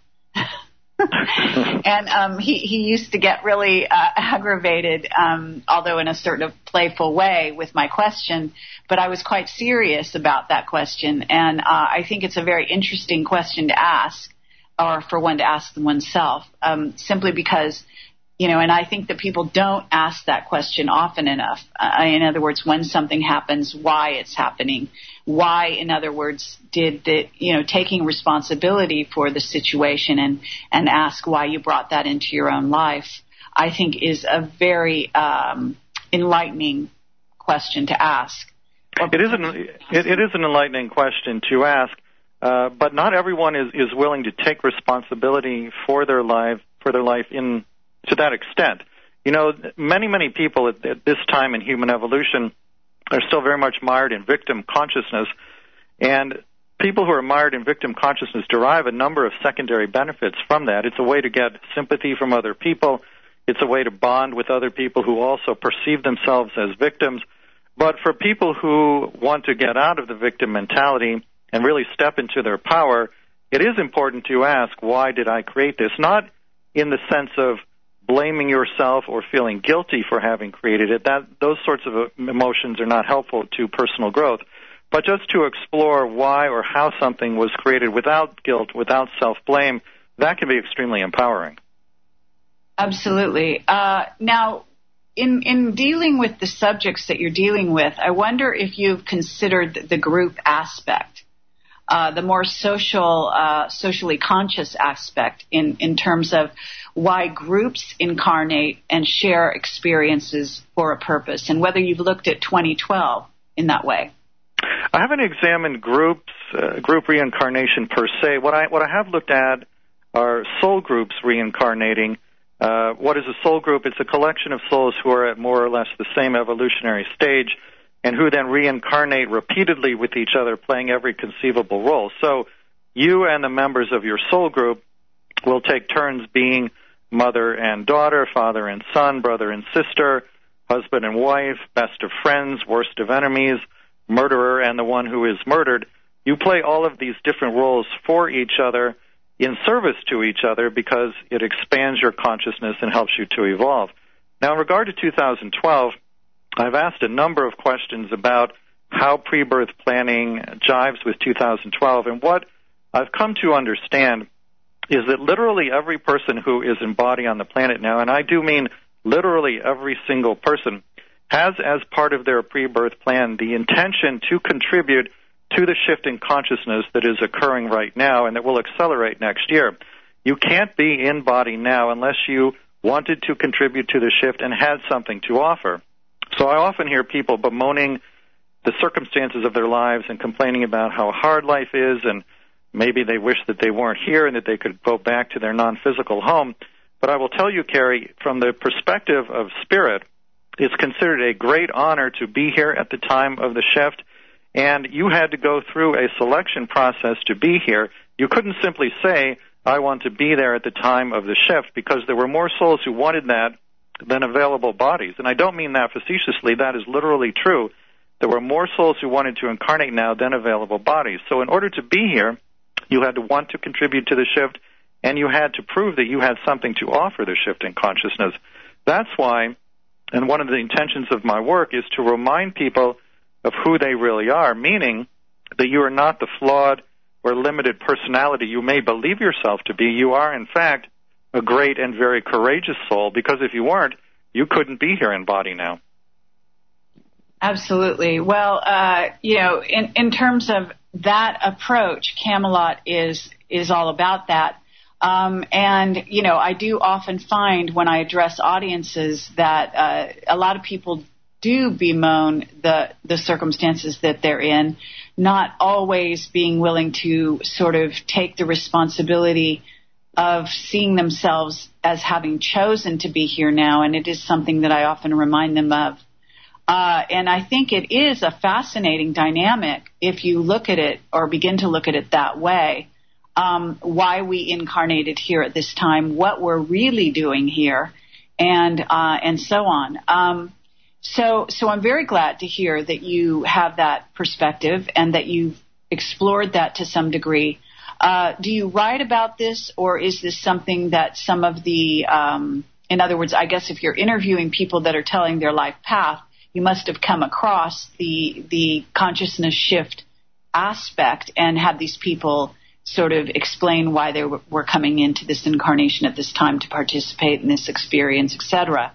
And he used to get really aggravated, although in a sort of playful way, with my question. But I was quite serious about that question. And I think it's a very interesting question to ask, or for one to ask oneself, simply because, and I think that people don't ask that question often enough. In other words, when something happens, why it's happening. Why, in other words, did taking responsibility for the situation and ask why you brought that into your own life, I think is a very enlightening question to ask. It is an enlightening question to ask, but not everyone is willing to take responsibility for their life to that extent. Many people at this time in human evolution are still very much mired in victim consciousness, and people who are mired in victim consciousness derive a number of secondary benefits from that. It's a way to get sympathy from other people. It's a way to bond with other people who also perceive themselves as victims. But for people who want to get out of the victim mentality and really step into their power, it is important to ask, why did I create this? Not in the sense of blaming yourself or feeling guilty for having created it. Those sorts of emotions are not helpful to personal growth. But just to explore why or how something was created without guilt, without self-blame, that can be extremely empowering. Absolutely. Now, in dealing with the subjects that you're dealing with, I wonder if you've considered the group aspect, the more socially conscious aspect in terms of why groups incarnate and share experiences for a purpose, and whether you've looked at 2012 in that way. I haven't examined group reincarnation per se. What I have looked at are soul groups reincarnating. What is a soul group? It's a collection of souls who are at more or less the same evolutionary stage, and who then reincarnate repeatedly with each other, playing every conceivable role. So you and the members of your soul group will take turns being mother and daughter, father and son, brother and sister, husband and wife, best of friends, worst of enemies, murderer and the one who is murdered. You play all of these different roles for each other in service to each other because it expands your consciousness and helps you to evolve. Now, in regard to 2012, I've asked a number of questions about how pre-birth planning jives with 2012, and what I've come to understand is that literally every person who is embodied on the planet now, and I do mean literally every single person, has as part of their pre-birth plan the intention to contribute to the shift in consciousness that is occurring right now and that will accelerate next year. You can't be in body now unless you wanted to contribute to the shift and had something to offer. So I often hear people bemoaning the circumstances of their lives and complaining about how hard life is, and maybe they wish that they weren't here and that they could go back to their non-physical home. But I will tell you, Carrie, from the perspective of spirit, it's considered a great honor to be here at the time of the shift, and you had to go through a selection process to be here. You couldn't simply say, I want to be there at the time of the shift, because there were more souls who wanted that than available bodies. And I don't mean that facetiously. That is literally true. There were more souls who wanted to incarnate now than available bodies. So in order to be here, you had to want to contribute to the shift, and you had to prove that you had something to offer the shift in consciousness. That's why, and one of the intentions of my work is to remind people of who they really are, meaning that you are not the flawed or limited personality you may believe yourself to be. You are, in fact, a great and very courageous soul, because if you weren't, you couldn't be here in body now. Absolutely. Well, in terms of that approach, Camelot is all about that. I do often find when I address audiences that a lot of people do bemoan the circumstances that they're in, not always being willing to sort of take the responsibility of seeing themselves as having chosen to be here now, and it is something that I often remind them of. And I think it is a fascinating dynamic if you look at it or begin to look at it that way, why we incarnated here at this time, what we're really doing here, and so on. So I'm very glad to hear that you have that perspective and that you've explored that to some degree. Do you write about this, or is this something that some of the, in other words, I guess if you're interviewing people that are telling their life path, you must have come across the consciousness shift aspect and had these people sort of explain why they were coming into this incarnation at this time to participate in this experience, etc.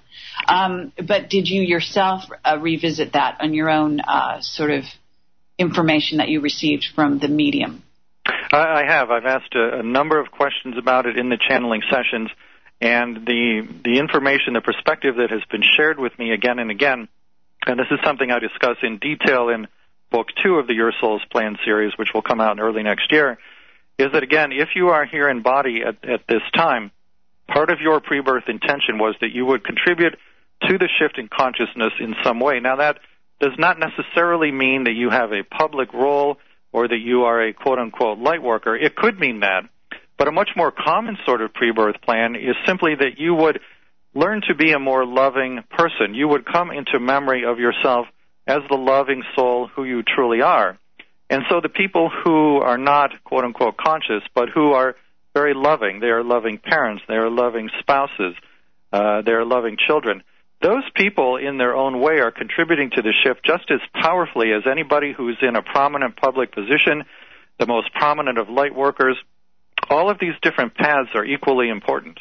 But did you yourself revisit that on your own sort of information that you received from the medium? I have. I've asked a number of questions about it in the channeling sessions, and the information, the perspective that has been shared with me again and again, and this is something I discuss in detail in Book 2 of the Your Soul's Plan series, which will come out in early next year, is that, again, if you are here in body at this time, part of your pre-birth intention was that you would contribute to the shift in consciousness in some way. Now, that does not necessarily mean that you have a public role or that you are a quote-unquote light worker. It could mean that. But a much more common sort of pre-birth plan is simply that you would learn to be a more loving person. You would come into memory of yourself as the loving soul who you truly are. And so the people who are not quote-unquote conscious, but who are very loving, they are loving parents, they are loving spouses, they are loving children, those people in their own way are contributing to the shift just as powerfully as anybody who's in a prominent public position, the most prominent of light workers. All of these different paths are equally important.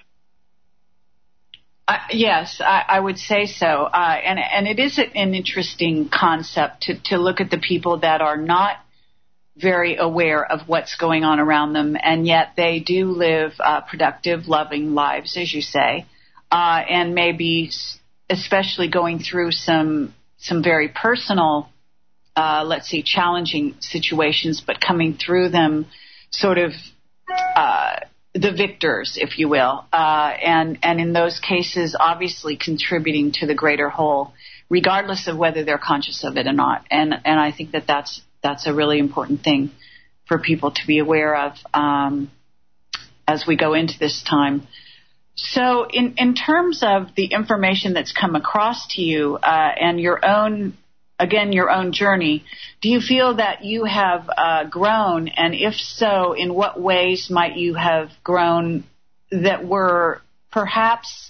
Yes, I would say so. And it is an interesting concept to look at the people that are not very aware of what's going on around them, and yet they do live productive, loving lives, as you say, and maybe especially going through some very personal, let's see, challenging situations, but coming through them sort of the victors, if you will, and in those cases, obviously contributing to the greater whole, regardless of whether they're conscious of it or not. And I think that's a really important thing for people to be aware of as we go into this time. So in terms of the information that's come across to you and your own journey, do you feel that you have grown? And if so, in what ways might you have grown that were perhaps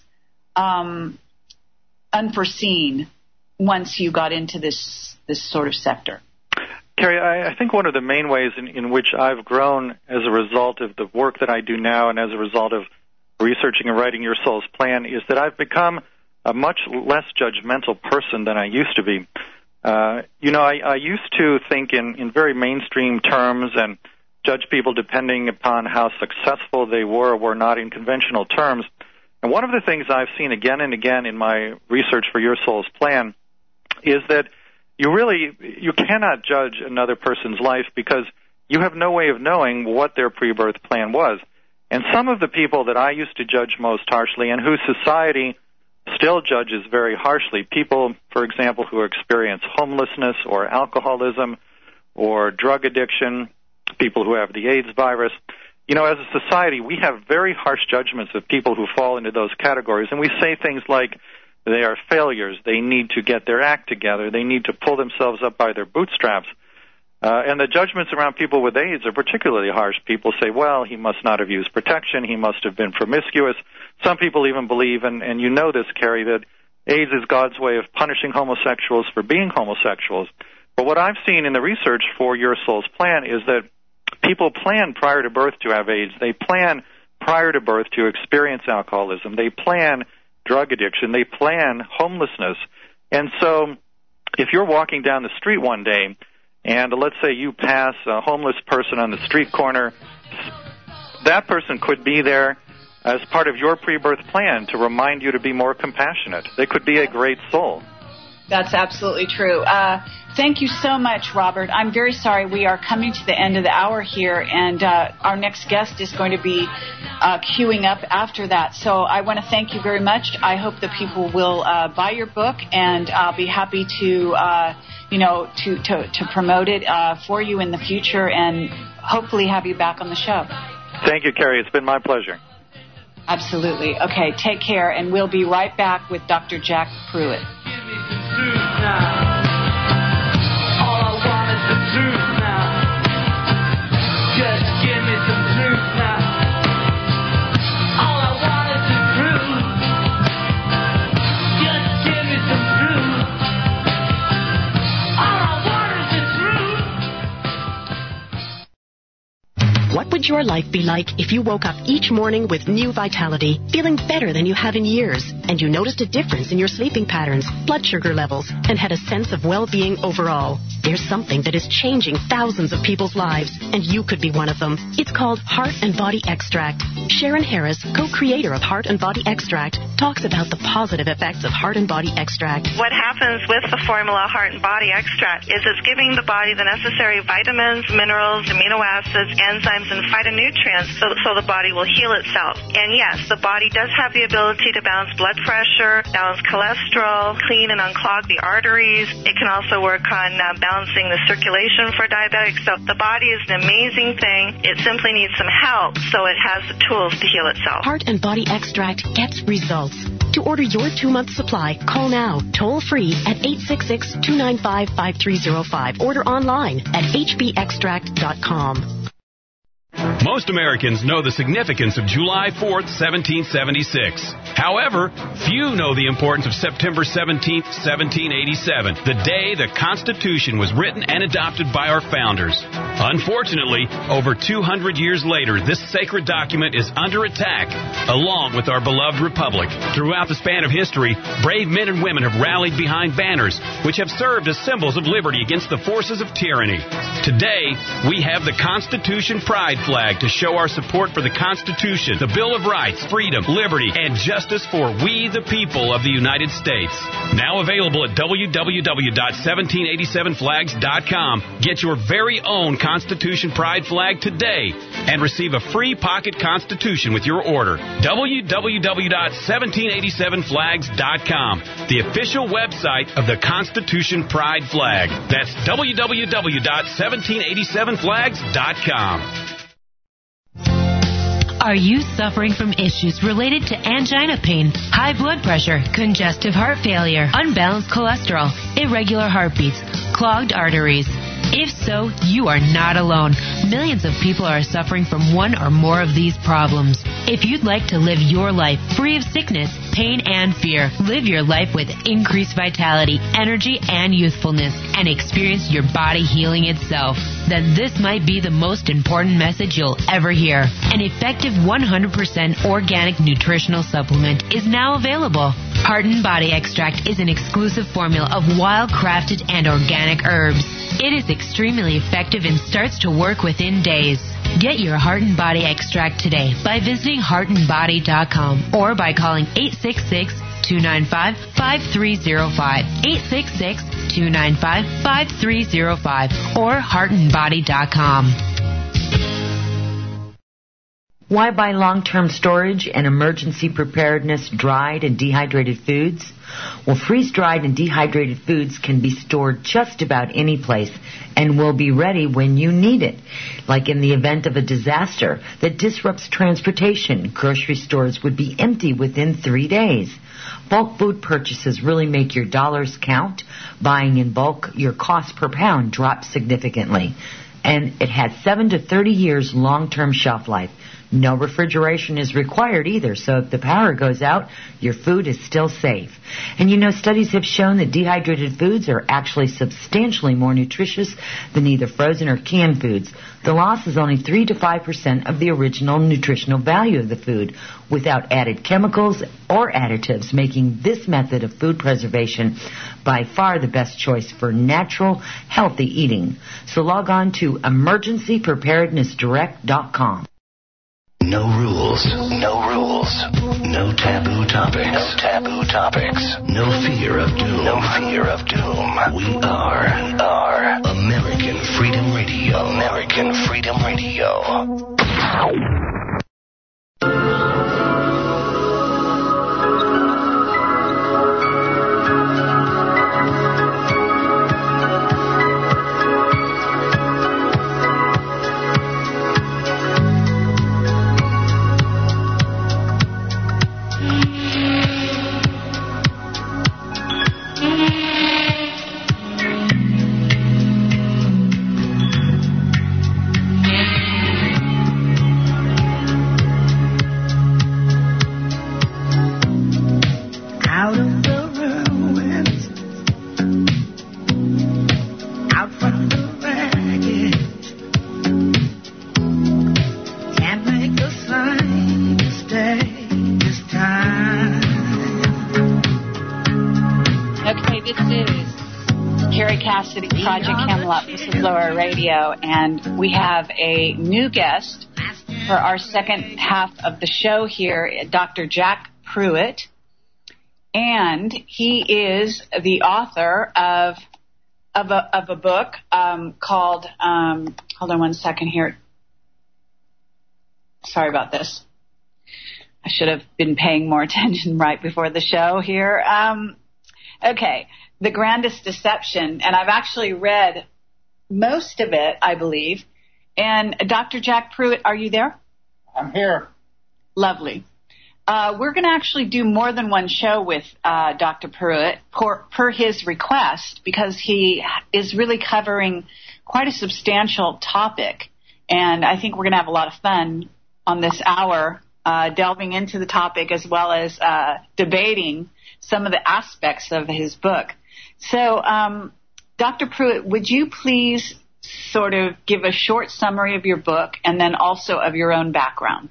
unforeseen once you got into this sort of sector? Carrie, I think one of the main ways in which I've grown as a result of the work that I do now and as a result of researching and writing Your Soul's Plan is that I've become a much less judgmental person than I used to be. I used to think in very mainstream terms and judge people depending upon how successful they were or were not in conventional terms. And one of the things I've seen again and again in my research for Your Soul's Plan is that you cannot judge another person's life because you have no way of knowing what their pre-birth plan was. And some of the people that I used to judge most harshly and whose society still judges very harshly, people, for example, who experience homelessness or alcoholism or drug addiction, people who have the AIDS virus. As a society, we have very harsh judgments of people who fall into those categories, and we say things like they are failures, they need to get their act together, they need to pull themselves up by their bootstraps. And the judgments around people with AIDS are particularly harsh. People say, well, he must not have used protection, he must have been promiscuous. Some people even believe, and you know this, Carrie, that AIDS is God's way of punishing homosexuals for being homosexuals. But what I've seen in the research for Your Soul's Plan is that people plan prior to birth to have AIDS. They plan prior to birth to experience alcoholism. They plan drug addiction. They plan homelessness. And so if you're walking down the street one day and let's say you pass a homeless person on the street corner, that person could be there as part of your pre-birth plan to remind you to be more compassionate. They could be a great soul. That's absolutely true. Thank you so much, Robert. I'm very sorry we are coming to the end of the hour here, and our next guest is going to be queuing up after that. So I want to thank you very much. I hope that people will buy your book, and I'll be happy to promote it for you in the future, and hopefully have you back on the show. Thank you, Carrie. It's been my pleasure. Absolutely. Okay, take care, and we'll be right back with Dr. Jack Pruitt. What would your life be like if you woke up each morning with new vitality, feeling better than you have in years, and you noticed a difference in your sleeping patterns, blood sugar levels, and had a sense of well-being overall? There's something that is changing thousands of people's lives, and you could be one of them. It's called Heart and Body Extract. Sharon Harris, co-creator of Heart and Body Extract, talks about the positive effects of Heart and Body Extract. What happens with the formula Heart and Body Extract is it's giving the body the necessary vitamins, minerals, amino acids, enzymes, and phytonutrients so the body will heal itself. And yes, the body does have the ability to balance blood pressure, balance cholesterol, clean and unclog the arteries. It can also work on balancing the circulation for diabetics. So the body is an amazing thing. It simply needs some help so it has the tools to heal itself. Heart and Body Extract gets results. To order your 2-month supply, call now, toll free at 866-295-5305. Order online at hbextract.com. Most Americans know the significance of July 4th, 1776. However, few know the importance of September 17th, 1787, the day the Constitution was written and adopted by our founders. Unfortunately, over 200 years later, this sacred document is under attack, along with our beloved republic. Throughout the span of history, brave men and women have rallied behind banners, which have served as symbols of liberty against the forces of tyranny. Today, we have the Constitution Pride flag to show our support for the Constitution, the Bill of Rights, freedom, liberty, and justice for we the people of the United States. Now available at www.1787flags.com. Get your very own Constitution Pride flag today and receive a free pocket Constitution with your order. www.1787flags.com, the official website of the Constitution Pride flag. That's www.1787flags.com. Are you suffering from issues related to angina pain, high blood pressure, congestive heart failure, unbalanced cholesterol, irregular heartbeats, clogged arteries? If so, you are not alone. Millions of people are suffering from one or more of these problems. If you'd like to live your life free of sickness, pain, and fear, live your life with increased vitality, energy, and youthfulness, and experience your body healing itself, then this might be the most important message you'll ever hear. An effective 100% organic nutritional supplement is now available. Heart and Body Extract is an exclusive formula of wild-crafted and organic herbs. It is extremely effective and starts to work within days. Get your Heart and Body Extract today by visiting heartandbody.com or by calling 866-295-5305, 866-295-5305, or heartandbody.com. Why buy long-term storage and emergency preparedness dried and dehydrated foods? Well, freeze-dried and dehydrated foods can be stored just about any place and will be ready when you need it. Like in the event of a disaster that disrupts transportation, grocery stores would be empty within 3 days. Bulk food purchases really make your dollars count. Buying in bulk, your cost per pound drops significantly. And it has 7 to 30 years long-term shelf life. No refrigeration is required either, so if the power goes out, your food is still safe. And you know, studies have shown that dehydrated foods are actually substantially more nutritious than either frozen or canned foods. The loss is only 3 to 5% of the original nutritional value of the food, without added chemicals or additives, making this method of food preservation by far the best choice for natural, healthy eating. So log on to emergencypreparednessdirect.com. No rules, labels, no rules, no taboo topics, no taboo topics, no fear of doom, no fear of doom. We are American Freedom Radio. American Freedom Radio. Project Camelot Whistleblower Radio, and we have a new guest for our second half of the show here, Dr. Jack Pruitt, and he is the author of a book called, hold on one second here. Sorry about this. I should have been paying more attention right before the show here. Okay. The Grandest Deception, and I've actually read most of it, I believe. And Dr. Jack Pruitt, are you there? I'm here. Lovely. We're going to actually do more than one show with Dr. Pruitt per his request, because he is really covering quite a substantial topic. And I think we're going to have a lot of fun on this hour delving into the topic as well as debating some of the aspects of his book. So, Dr. Pruitt, would you please sort of give a short summary of your book and then also of your own background?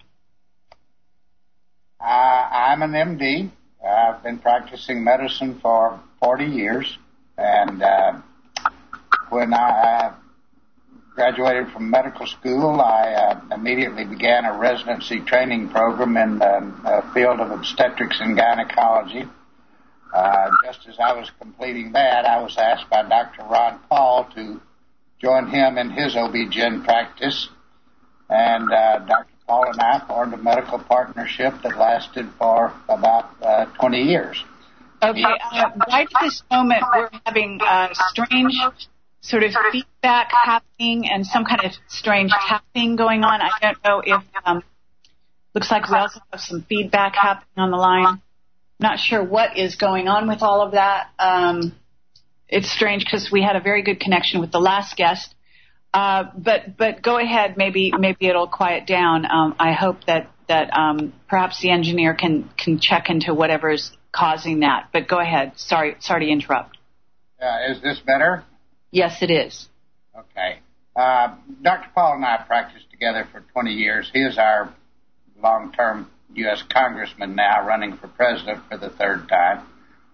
I'm an MD. I've been practicing medicine for 40 years. And when I graduated from medical school, I immediately began a residency training program in the field of obstetrics and gynecology. Just as I was completing that, I was asked by Dr. Ron Paul to join him in his OB-GYN practice. And Dr. Paul and I formed a medical partnership that lasted for about 20 years. Okay. Right at this moment, we're having strange sort of feedback happening and some kind of strange tapping going on. I don't know if looks like we also have some feedback happening on the line. Not sure what is going on with all of that. It's strange because we had a very good connection with the last guest. But go ahead. Maybe it'll quiet down. I hope that perhaps the engineer can check into whatever's causing that. But go ahead. Sorry to interrupt. Is this better? Yes, it is. Okay. Dr. Paul and I practiced together for 20 years. He is our long-term U.S. Congressman now, running for president for the third time.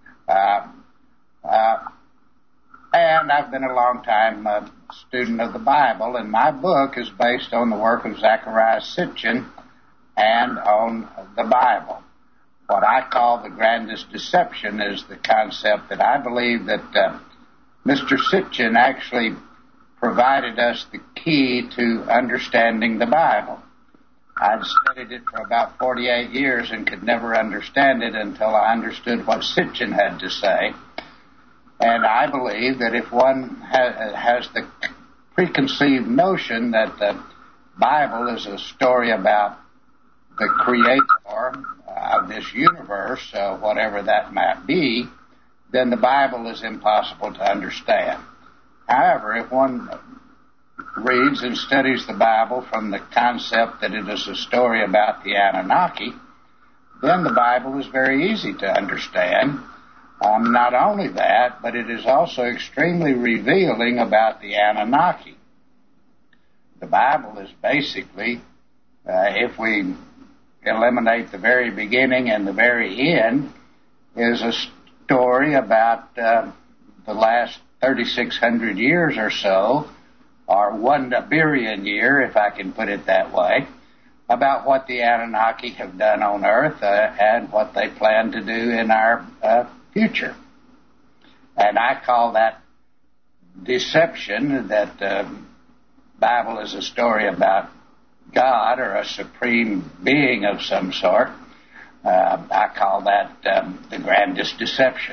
And I've been a long-time student of the Bible, and my book is based on the work of Zecharia Sitchin and on the Bible. What I call the grandest deception is the concept that I believe that Mr. Sitchin actually provided us the key to understanding the Bible. I'd studied it for about 48 years and could never understand it until I understood what Sitchin had to say. And I believe that if one has the preconceived notion that the Bible is a story about the creator of this universe, whatever that might be, then the Bible is impossible to understand. However, if one reads and studies the Bible from the concept that it is a story about the Anunnaki, then the Bible is very easy to understand. Not only that, but it is also extremely revealing about the Anunnaki. The Bible is basically, if we eliminate the very beginning and the very end, is a story about the last 3,600 years or so, or 1 billion year, if I can put it that way, about what the Anunnaki have done on Earth and what they plan to do in our future. And I call that deception, that the Bible is a story about God or a supreme being of some sort. I call that the grandest deception.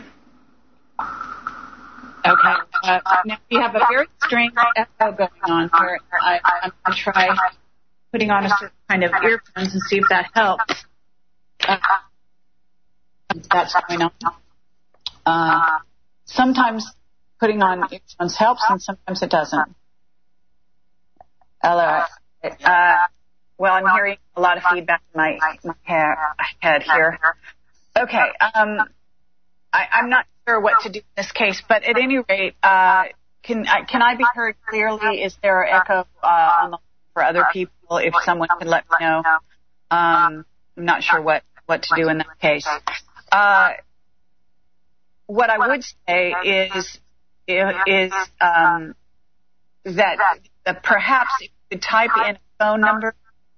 Okay. Now we have a very strange echo going on here. I'm going to try putting on a certain kind of earphones and see if that helps. If that's going on. Sometimes putting on earphones helps, and sometimes it doesn't. Hello. Well, I'm hearing a lot of feedback in my head here. Okay. I'm not sure what to do in this case, but at any rate, can I be heard clearly? Is there an echo on the for other people? If someone could let me know, I'm not sure what to do in that case. What I would say is that perhaps if you could type in a phone number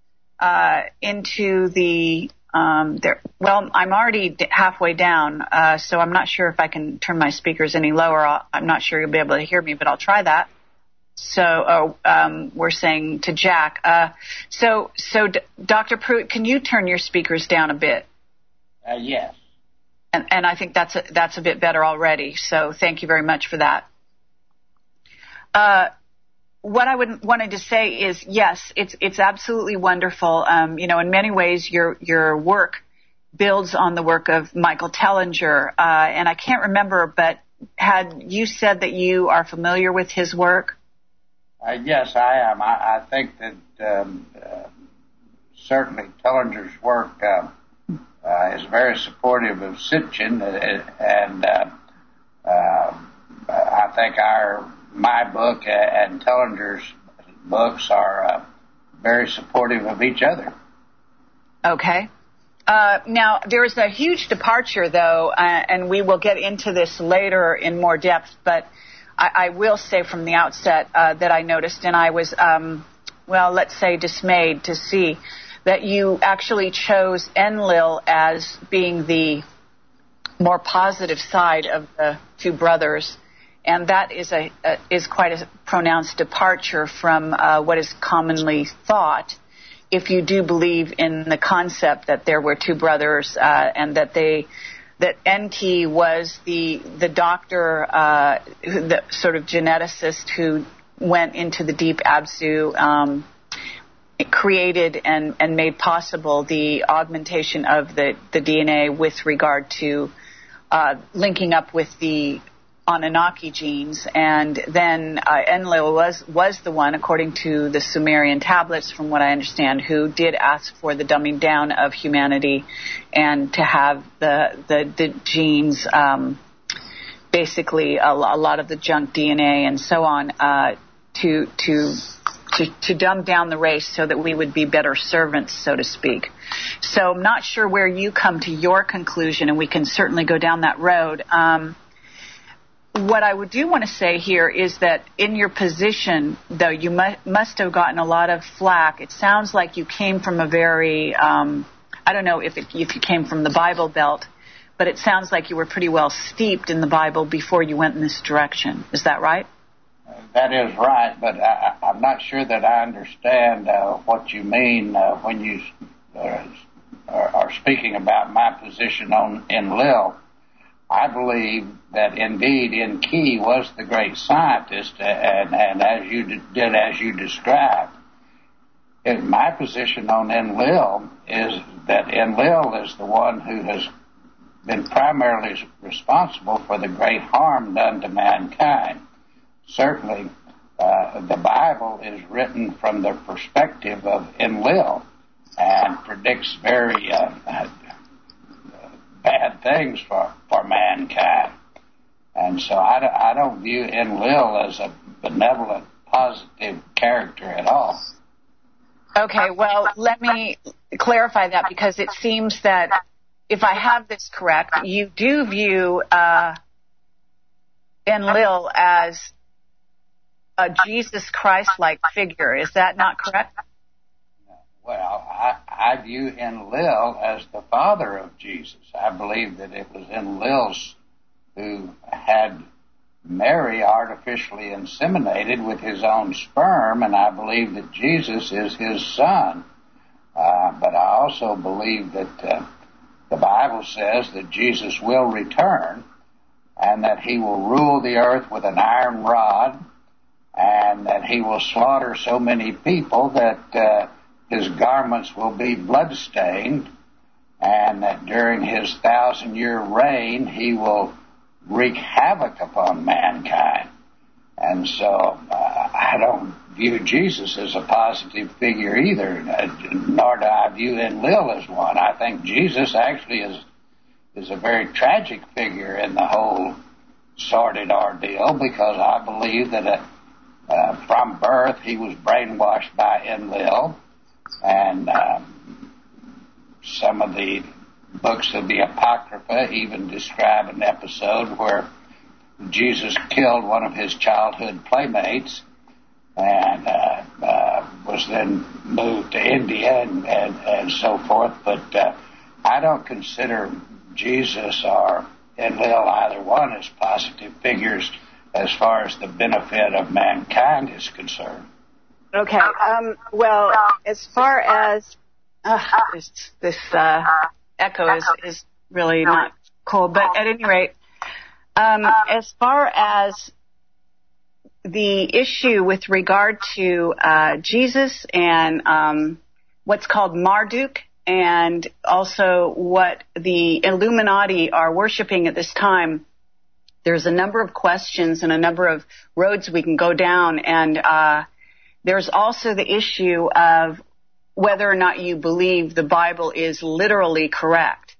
into the there. Well, I'm already halfway down, so I'm not sure if I can turn my speakers any lower. I'm not sure you'll be able to hear me, but I'll try that. So we're saying to Jack. So Dr. Pruitt, can you turn your speakers down a bit? Yes. And I think that's a bit better already. So thank you very much for that. What I wanted to say is, yes, it's absolutely wonderful. In many ways, your work builds on the work of Michael Tellinger, and I can't remember, but had you said that you are familiar with his work? Yes, I am. I think that certainly Tellinger's work is very supportive of Sitchin, and I think my book and Tellinger's books are very supportive of each other. Okay. Now, there is a huge departure, though, and we will get into this later in more depth, but I will say from the outset that I noticed, and I was, let's say dismayed to see that you actually chose Enlil as being the more positive side of the two brothers. And that is quite a pronounced departure from what is commonly thought, if you do believe in the concept that there were two brothers and that Enki was the doctor, the sort of geneticist who went into the deep Absu, created and made possible the augmentation of the DNA with regard to linking up with the Anunnaki genes, and then Enlil was the one, according to the Sumerian tablets, from what I understand, who did ask for the dumbing down of humanity and to have the genes, basically a lot of the junk DNA and so on, to dumb down the race so that we would be better servants, so to speak. So I'm not sure where you come to your conclusion, and we can certainly go down that road. What I do want to say here is that in your position, though, you must have gotten a lot of flack. It sounds like you came from a very, I don't know if you came from the Bible Belt, but it sounds like you were pretty well steeped in the Bible before you went in this direction. Is that right? That is right, but I'm not sure that I understand what you mean when you are speaking about my position on Enlil. I believe that indeed Enki was the great scientist, and as you described. My position on Enlil is that Enlil is the one who has been primarily responsible for the great harm done to mankind. Certainly, the Bible is written from the perspective of Enlil and predicts very bad things for mankind. And so I don't view Enlil as a benevolent, positive character at all. Okay, well, let me clarify that, because it seems that if I have this correct, you do view Enlil as a Jesus Christ-like figure. Is that not correct? Well, I view Enlil as the father of Jesus. I believe that it was Enlil who had Mary artificially inseminated with his own sperm, and I believe that Jesus is his son. But I also believe that the Bible says that Jesus will return and that he will rule the earth with an iron rod, and that he will slaughter so many people that his garments will be bloodstained, and that during his 1,000-year reign he will wreak havoc upon mankind. And so I don't view Jesus as a positive figure either, nor do I view Enlil as one. I think Jesus actually is a very tragic figure in the whole sordid ordeal, because I believe that from birth he was brainwashed by Enlil, and some of the books of the Apocrypha even describe an episode where Jesus killed one of his childhood playmates and was then moved to India and so forth. But I don't consider Jesus or Enlil, either one, as positive figures as far as the benefit of mankind is concerned. Okay. Well, as far as this echo is really not cool, but at any rate, as far as the issue with regard to Jesus and what's called Marduk, and also what the Illuminati are worshiping at this time, there's a number of questions and a number of roads we can go down, and there's also the issue of whether or not you believe the Bible is literally correct.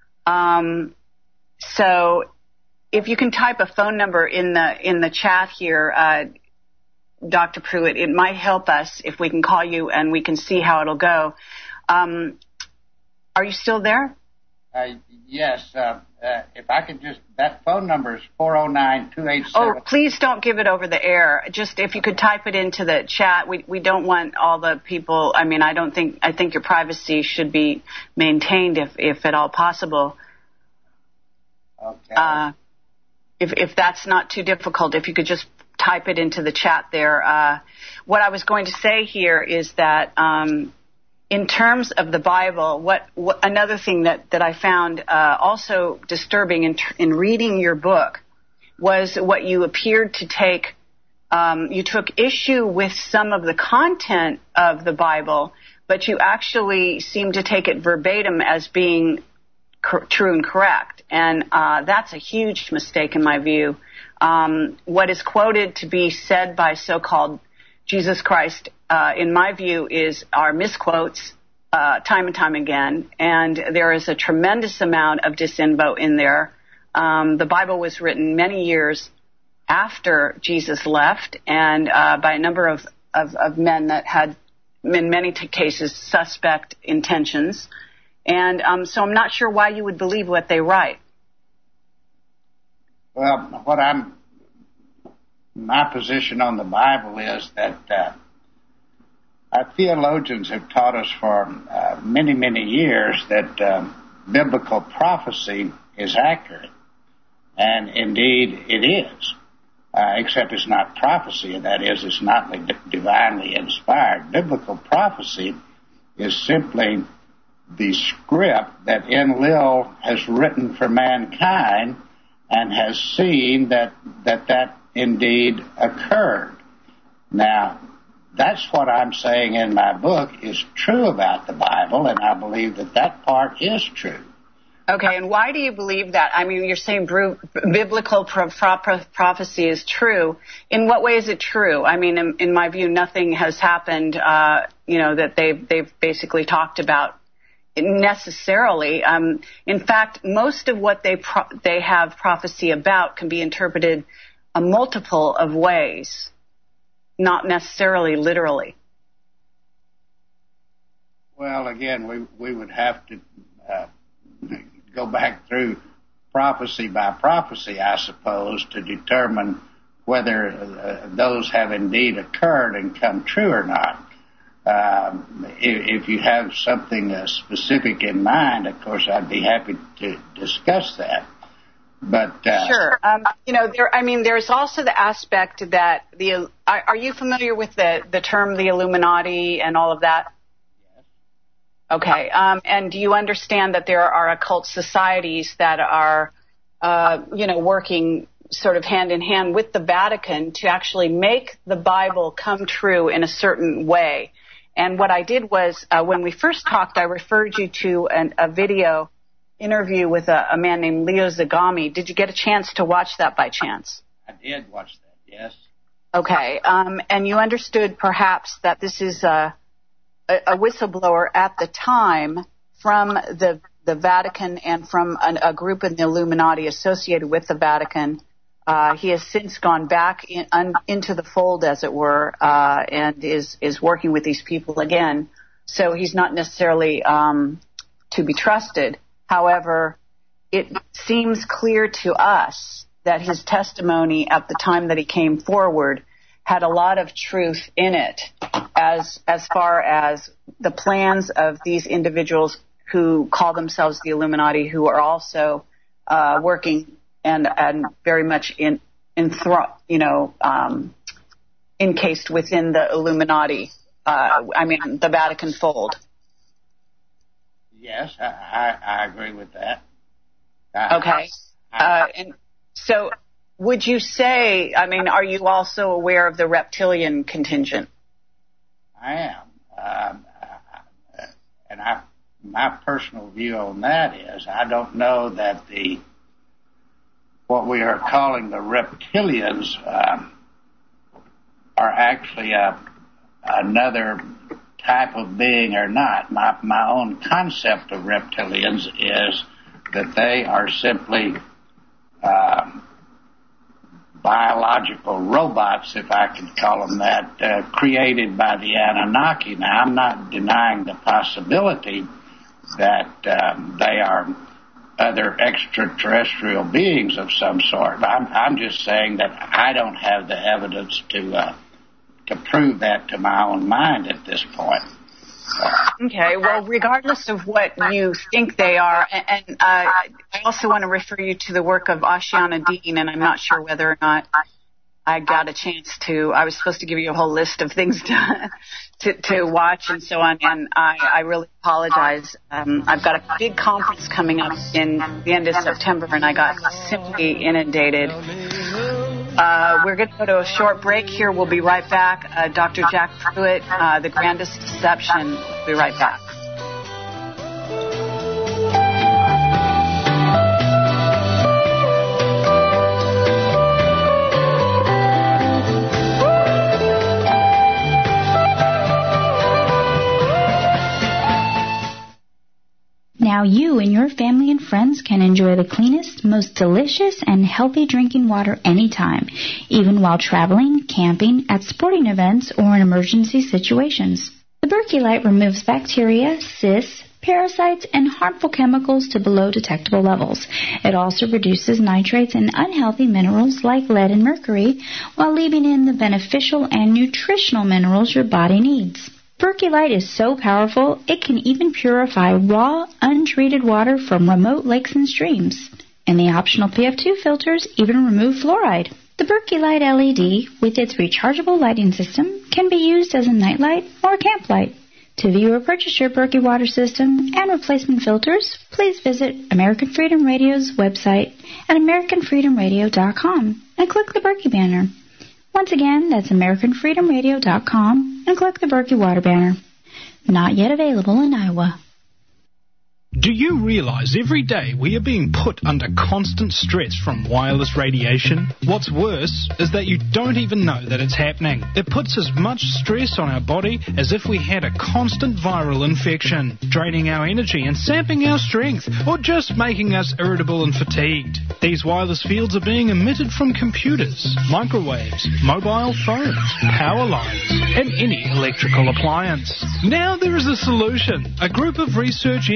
So if you can type a phone number in the chat here, Dr. Pruitt, it might help us if we can call you and we can see how it'll go. Are you still there? Yes. If I could just, that phone number is 409-287. Oh, please don't give it over the air. Just if you could type it into the chat. We don't want all the people. I mean, I think your privacy should be maintained if at all possible. Okay. If that's not too difficult, if you could just type it into the chat there. What I was going to say here is that in terms of the Bible, what another thing that I found also disturbing in reading your book was what you appeared to take. You took issue with some of the content of the Bible, but you actually seemed to take it verbatim as being true and correct. And that's a huge mistake in my view. What is quoted to be said by so-called Jesus Christ, in my view, are misquotes time and time again. And there is a tremendous amount of disinfo in there. The Bible was written many years after Jesus left, and by a number of men that had, in many cases, suspect intentions. And so I'm not sure why you would believe what they write. Well, my position on the Bible is that our theologians have taught us for many, many years that biblical prophecy is accurate. And indeed it is, except it's not prophecy. That is, it's not divinely inspired. Biblical prophecy is simply the script that Enlil has written for mankind and has seen that indeed occurred. Now, that's what I'm saying in my book is true about the Bible, and I believe that part is true. Okay, and why do you believe that? I mean, you're saying biblical prophecy is true. In what way is it true? I mean, in my view, nothing has happened, that they've basically talked about necessarily. In fact, most of what they have prophecy about can be interpreted a multiple of ways, not necessarily literally. Well, again, we would have to go back through prophecy by prophecy, I suppose, to determine whether those have indeed occurred and come true or not. If you have something specific in mind, of course, I'd be happy to discuss that. But sure, there's also the aspect that are you familiar with the term the Illuminati and all of that? Yes. Okay, and do you understand that there are occult societies that are, working sort of hand in hand with the Vatican to actually make the Bible come true in a certain way? And what I did was, when we first talked, I referred you to a video interview with a man named Leo Zagami. Did you get a chance to watch that by chance? I did watch that, yes. Okay. And you understood perhaps that this is a whistleblower at the time from the Vatican and from a group in the Illuminati associated with the Vatican. He has since gone back into the fold, as it were, and is working with these people again. So he's not necessarily to be trusted. However, it seems clear to us that his testimony at the time that he came forward had a lot of truth in it as far as the plans of these individuals who call themselves the Illuminati, who are also working and very much encased within the Illuminati, the Vatican fold. Yes, I agree with that. Okay. And so would you say, are you also aware of the reptilian contingent? I am. And my personal view on that is I don't know that what we are calling the reptilians are actually another type of being or not. My own concept of reptilians is that they are simply biological robots, if I can call them that, created by the Anunnaki. Now, I'm not denying the possibility that they are other extraterrestrial beings of some sort. I'm just saying that I don't have the evidence to prove that to my own mind at this point. Okay, well, regardless of what you think they are, and I also want to refer you to the work of Ashiana Dean, and I'm not sure whether or not I got a chance to. I was supposed to give you a whole list of things to watch and so on, and I really apologize. I've got a big conference coming up in the end of September, and I got simply inundated. We're going to go to a short break here. We'll be right back. Dr. Jack Pruitt, The Grandest Deception. We'll be right back. Now you and your family and friends can enjoy the cleanest, most delicious, and healthy drinking water anytime, even while traveling, camping, at sporting events, or in emergency situations. The Berkey Light removes bacteria, cysts, parasites, and harmful chemicals to below detectable levels. It also reduces nitrates and unhealthy minerals like lead and mercury, while leaving in the beneficial and nutritional minerals your body needs. Berkey Light is so powerful, it can even purify raw, untreated water from remote lakes and streams. And the optional PF2 filters even remove fluoride. The Berkey Light LED, with its rechargeable lighting system, can be used as a nightlight or camp light. To view or purchase your Berkey water system and replacement filters, please visit American Freedom Radio's website at AmericanFreedomRadio.com and click the Berkey banner. Once again, that's AmericanFreedomRadio.com and click the Berkey Water banner. Not yet available in Iowa. Do you realize every day we are being put under constant stress from wireless radiation? What's worse is that you don't even know that it's happening. It puts as much stress on our body as if we had a constant viral infection, draining our energy and sapping our strength, or just making us irritable and fatigued. These wireless fields are being emitted from computers, microwaves, mobile phones, power lines, and any electrical appliance. Now there is a solution. A group of research engineers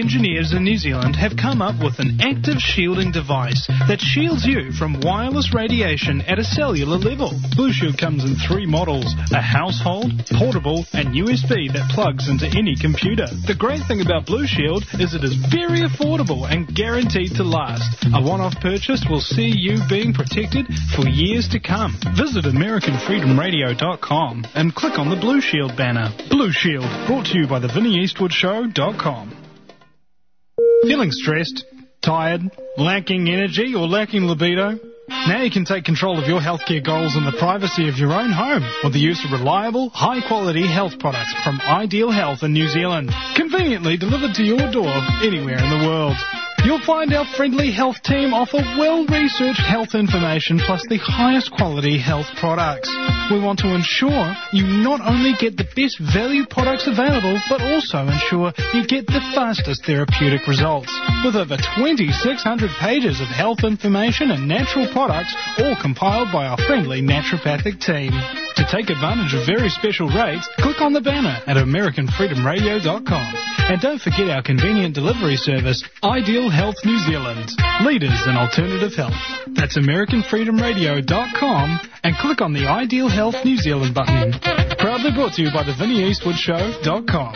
researchers in New Zealand have come up with an active shielding device that shields you from wireless radiation at a cellular level. Blue Shield comes in 3 models: a household, portable, and USB that plugs into any computer. The great thing about Blue Shield is it is very affordable and guaranteed to last. A one-off purchase will see you being protected for years to come. Visit AmericanFreedomRadio.com and click on the Blue Shield banner. Blue Shield, brought to you by the VinnyEastwoodShow.com. Feeling stressed, tired, lacking energy, or lacking libido? Now you can take control of your healthcare goals in the privacy of your own home with the use of reliable, high-quality health products from Ideal Health in New Zealand. Conveniently delivered to your door anywhere in the world. You'll find our friendly health team offer well-researched health information plus the highest quality health products. We want to ensure you not only get the best value products available, but also ensure you get the fastest therapeutic results. With over 2,600 pages of health information and natural products, all compiled by our friendly naturopathic team. To take advantage of very special rates, click on the banner at AmericanFreedomRadio.com. And don't forget our convenient delivery service, Ideal Health New Zealand, leaders in alternative health. That's AmericanFreedomRadio.com and click on the Ideal Health New Zealand button. Proudly brought to you by the VinnyEastwoodShow.com.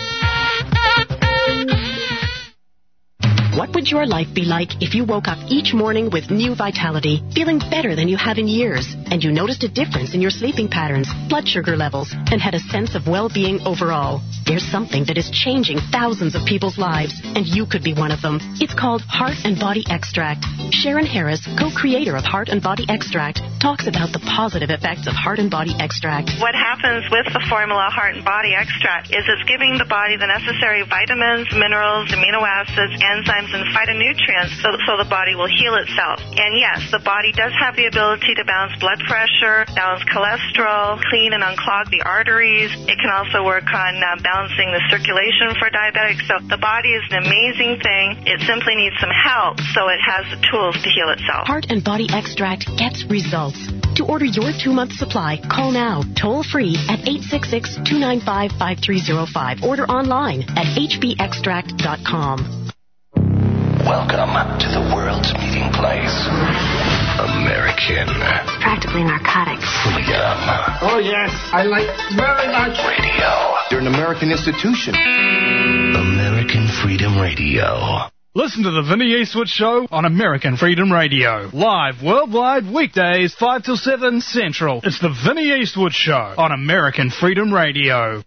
What would your life be like if you woke up each morning with new vitality, feeling better than you have in years, and you noticed a difference in your sleeping patterns, blood sugar levels, and had a sense of well-being overall? There's something that is changing thousands of people's lives, and you could be one of them. It's called Heart and Body Extract. Sharon Harris, co-creator of Heart and Body Extract, talks about the positive effects of Heart and Body Extract. What happens with the formula Heart and Body Extract is it's giving the body the necessary vitamins, minerals, amino acids, enzymes, and phytonutrients so the body will heal itself. And yes, the body does have the ability to balance blood pressure, balance cholesterol, clean and unclog the arteries. It can also work on balancing the circulation for diabetics. So the body is an amazing thing. It simply needs some help so it has the tools to heal itself. Heart and Body Extract gets results. To order your 2-month supply, call now, toll-free at 866-295-5305. Order online at hbextract.com. Welcome to the world's meeting place. American. It's practically narcotic. Freedom. Oh, yes. I like very much. Radio. You're an American institution. American Freedom Radio. Listen to the Vinny Eastwood Show on American Freedom Radio. Live worldwide weekdays 5 till 7 Central. It's the Vinny Eastwood Show on American Freedom Radio.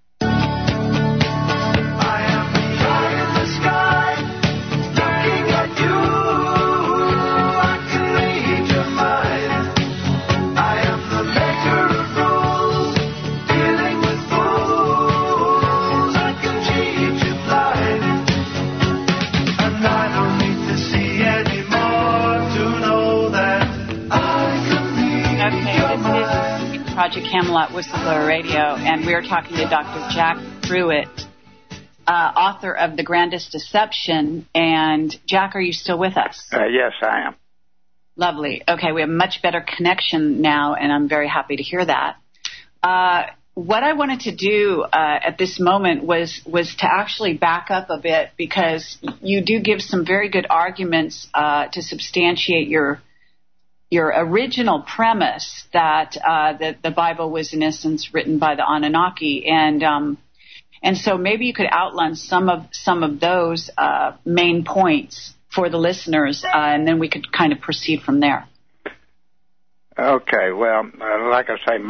Project Camelot Whistleblower Radio, and we are talking to Dr. Jack Pruitt, author of The Grandest Deception. And Jack, are you still with us? Yes, I am. Lovely. Okay, we have a much better connection now, and I'm very happy to hear that. What I wanted to do at this moment was to actually back up a bit, because you do give some very good arguments to substantiate your original premise that the Bible was in essence written by the Anunnaki, and so maybe you could outline some of those main points for the listeners, and then we could kind of proceed from there. Okay. Well, like I say,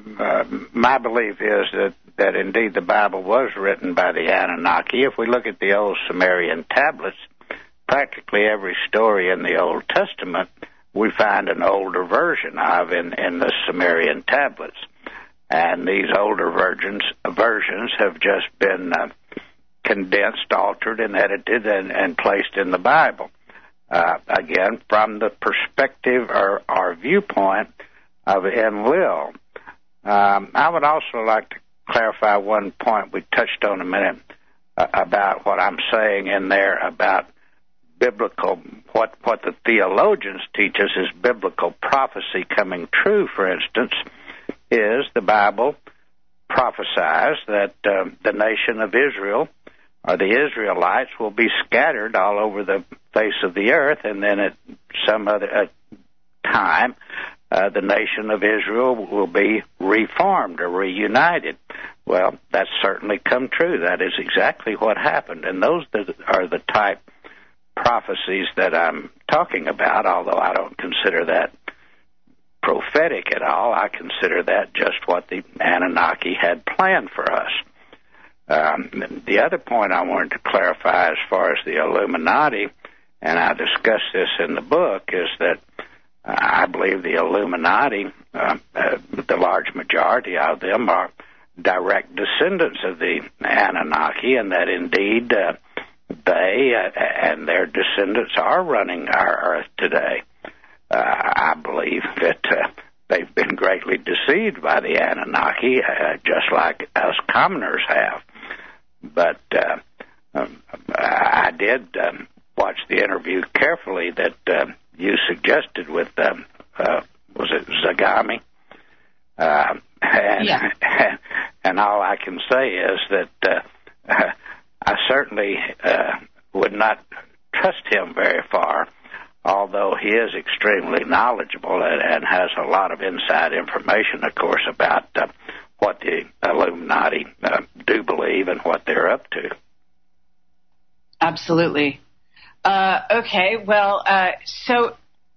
my belief is that indeed the Bible was written by the Anunnaki. If we look at the old Sumerian tablets, practically every story in the Old Testament we find an older version of in the Sumerian tablets. And these older versions have just been condensed, altered, and edited and placed in the Bible. Again, from the perspective or viewpoint of Enlil. I would also like to clarify one point we touched on a minute about what I'm saying in there about biblical, what the theologians teach us is biblical prophecy coming true, for instance, is the Bible prophesies that the nation of Israel or the Israelites will be scattered all over the face of the earth, and then at some other time, the nation of Israel will be reformed or reunited. Well, that's certainly come true. That is exactly what happened, and those are the type prophecies that I'm talking about, although I don't consider that prophetic at all. I consider that just what the Anunnaki had planned for us. The other point I wanted to clarify as far as the Illuminati, and I discuss this in the book, is that I believe the Illuminati, the large majority of them, are direct descendants of the Anunnaki, and that indeed they and their descendants are running our Earth today. I believe that they've been greatly deceived by the Anunnaki, just like us commoners have. But I did watch the interview carefully that you suggested with, was it Zagami? And all I can say is that I certainly would not trust him very far, although he is extremely knowledgeable and has a lot of inside information, of course, about what the Illuminati do believe and what they're up to. Absolutely. Okay, well, so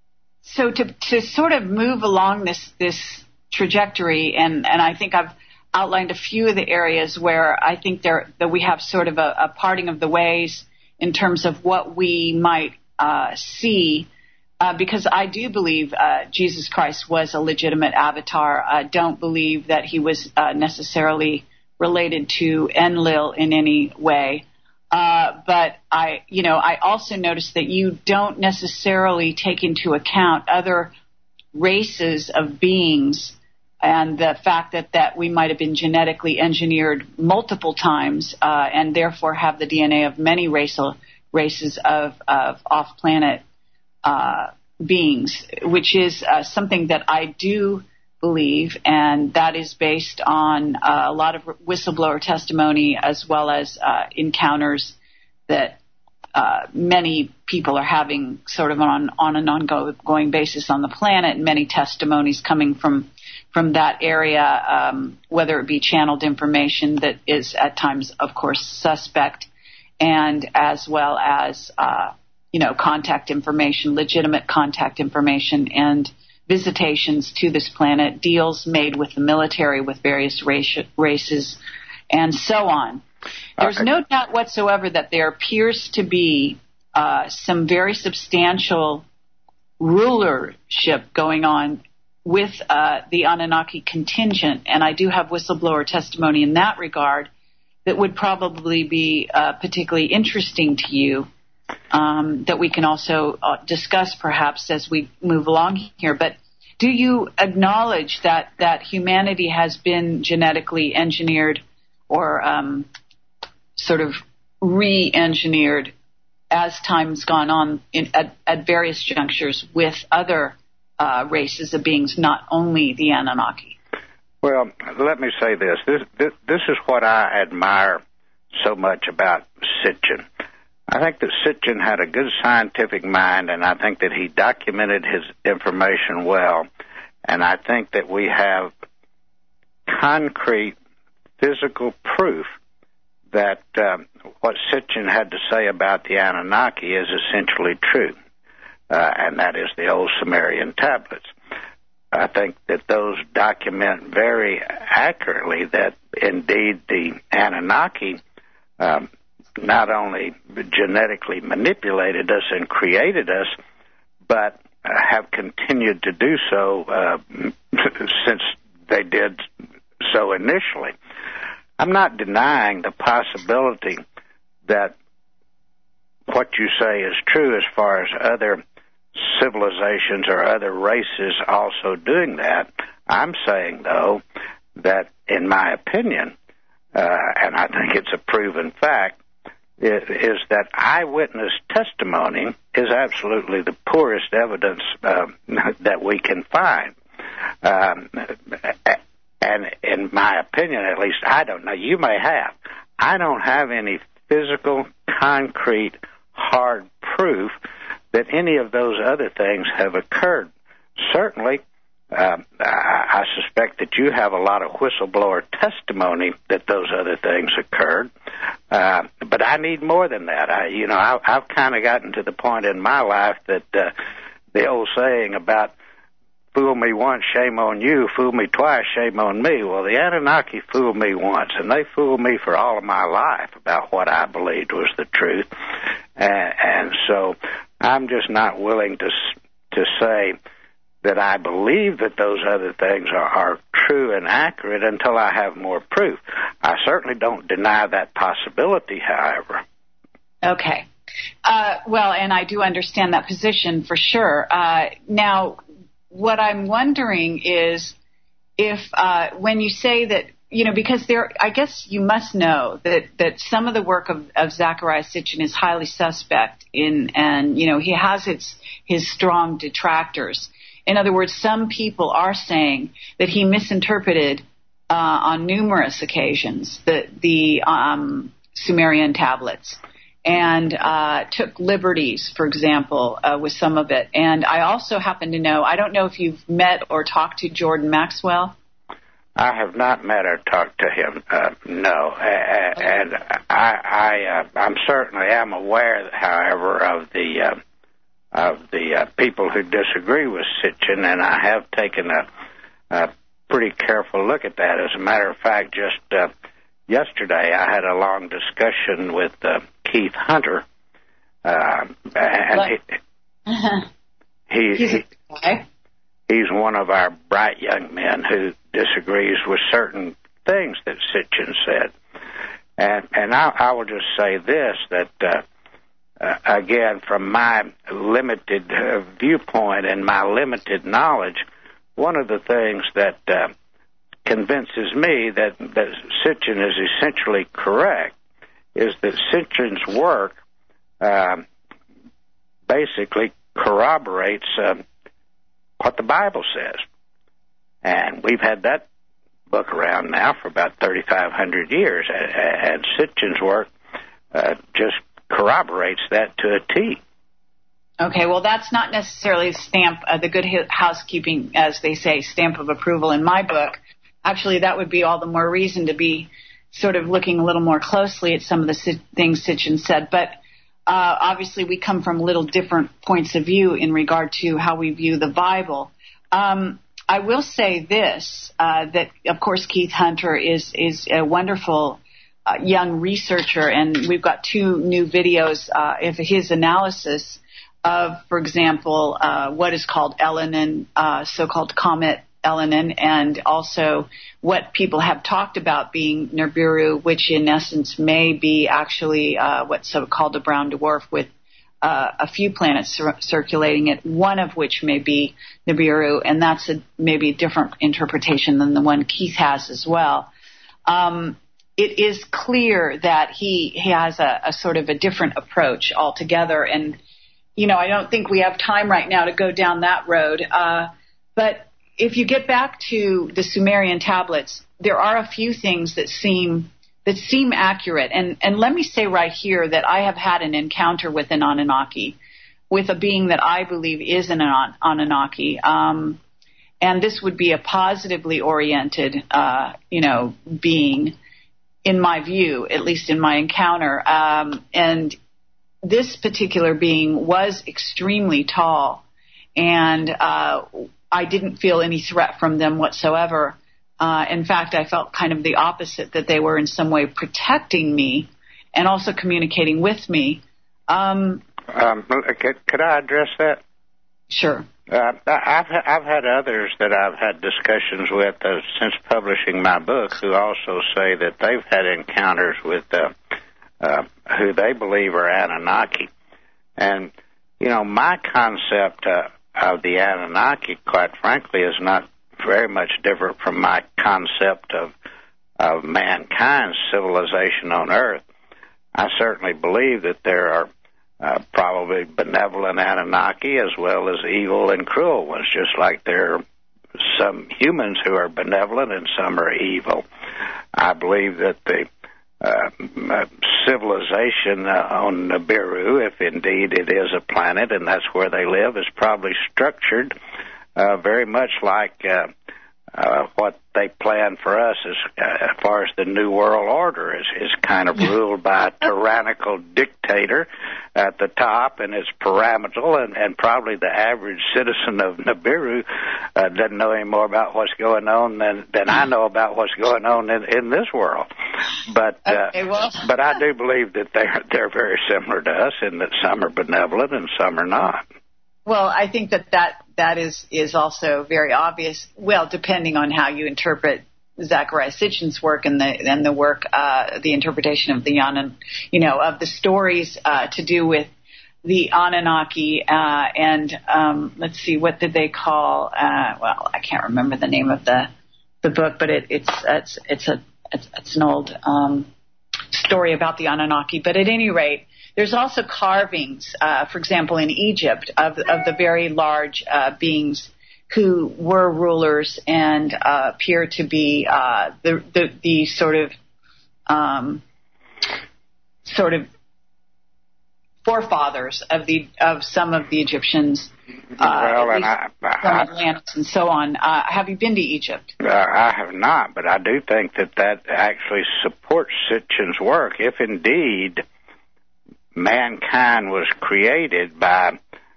to sort of move along this trajectory, and I think I've outlined a few of the areas where I think that we have sort of a parting of the ways in terms of what we might see, because I do believe Jesus Christ was a legitimate avatar. I don't believe that he was necessarily related to Enlil in any way. But I also noticed that you don't necessarily take into account other races of beings, and the fact that we might have been genetically engineered multiple times, and therefore have the DNA of many races of off-planet beings, which is something that I do believe, and that is based on a lot of whistleblower testimony as well as encounters that many people are having sort of on an ongoing basis on the planet, and many testimonies coming from that area, whether it be channeled information that is at times, of course, suspect, and as well as, contact information, legitimate contact information, and visitations to this planet, deals made with the military, with various races, and so on. There's no doubt whatsoever that there appears to be some very substantial rulership going on with the Anunnaki contingent, and I do have whistleblower testimony in that regard that would probably be particularly interesting to you, that we can also discuss perhaps as we move along here. But do you acknowledge that humanity has been genetically engineered or sort of re-engineered as time's gone on at various junctures with other races of beings, not only the Anunnaki? Well, let me say this. This is what I admire so much about Sitchin. I think that Sitchin had a good scientific mind, and I think that he documented his information well. And I think that we have concrete physical proof that what Sitchin had to say about the Anunnaki is essentially true, and that is the old Sumerian tablets. I think that those document very accurately that indeed the Anunnaki not only genetically manipulated us and created us, but have continued to do so since they did so initially. I'm not denying the possibility that what you say is true as far as other civilizations or other races also doing that. I'm saying, though, that in my opinion, and I think it's a proven fact, is that eyewitness testimony is absolutely the poorest evidence that we can find. And in my opinion, at least, I don't know. You may have. I don't have any physical, concrete, hard proof that any of those other things have occurred. Certainly, I suspect that you have a lot of whistleblower testimony that those other things occurred, but I need more than that. I've kind of gotten to the point in my life that the old saying about fool me once, shame on you, fool me twice, shame on me. Well, the Anunnaki fooled me once, and they fooled me for all of my life about what I believed was the truth, and so I'm just not willing to say that I believe that those other things are true and accurate until I have more proof. I certainly don't deny that possibility, however. Okay. Well, and I do understand that position for sure. Now, what I'm wondering is if when you say that, because I guess you must know that some of the work of Zecharia Sitchin is highly suspect and he has his strong detractors. In other words, some people are saying that he misinterpreted on numerous occasions the Sumerian tablets and took liberties, for example, with some of it. And I also happen to know, I don't know if you've met or talked to Jordan Maxwell. I have not met or talked to him, no. And I'm certainly am aware, however, of the people who disagree with Sitchin, and I have taken a pretty careful look at that. As a matter of fact, just yesterday I had a long discussion with Keith Hunter, and he's one of our bright young men who disagrees with certain things that Sitchin said. And I will just say this, that again, from my limited viewpoint and my limited knowledge, one of the things that convinces me that Sitchin is essentially correct is that Sitchin's work basically corroborates what the Bible says. And we've had that book around now for about 3,500 years, and Sitchin's work just corroborates that to a T. Okay, well, that's not necessarily the good housekeeping, as they say, stamp of approval in my book. Actually, that would be all the more reason to be sort of looking a little more closely at some of the things Sitchin said. But obviously, we come from little different points of view in regard to how we view the Bible. I will say this, that, of course, Keith Hunter is a wonderful young researcher, and we've got 2 new videos of his analysis of, for example, what is called Elenin, so-called Comet Elenin, and also what people have talked about being Nibiru, which in essence may be actually what's called a brown dwarf with a few planets circulating it, one of which may be Nibiru, and that's maybe a different interpretation than the one Keith has as well. It is clear that he has a sort of a different approach altogether, and I don't think we have time right now to go down that road. But if you get back to the Sumerian tablets, there are a few things that seem accurate. And let me say right here that I have had an encounter with an Anunnaki, with a being that I believe is an Anunnaki. And this would be a positively oriented, being, in my view, at least in my encounter. And this particular being was extremely tall, and I didn't feel any threat from them whatsoever. In fact, I felt kind of the opposite, that they were in some way protecting me and also communicating with me. Could I address that? Sure. I've had others that I've had discussions with since publishing my book who also say that they've had encounters with who they believe are Anunnaki. And, my concept of the Anunnaki, quite frankly, is not very much different from my concept of mankind's civilization on Earth. I certainly believe that there are probably benevolent Anunnaki as well as evil and cruel ones, just like there are some humans who are benevolent and some are evil. I believe that the civilization on Nibiru, if indeed it is a planet and that's where they live, is probably structured very much like what they plan for us as far as the New World Order is kind of ruled by a tyrannical dictator at the top, and it's pyramidal, and probably the average citizen of Nibiru doesn't know any more about what's going on than I know about what's going on in this world. But but I do believe that they're very similar to us in that some are benevolent and some are not. Well, I think that is also very obvious. Well, depending on how you interpret Zecharia Sitchin's work and the work, the interpretation of the of the stories to do with the Anunnaki and let's see, what did they call? Well, I can't remember the name of the book, but it's an old story about the Anunnaki. But at any rate, there's also carvings, for example, in Egypt, of the very large beings who were rulers and appear to be the sort of forefathers of some of the Egyptians, from Atlantis and so on. Have you been to Egypt? I have not, but I do think that actually supports Sitchin's work, if indeed mankind was created by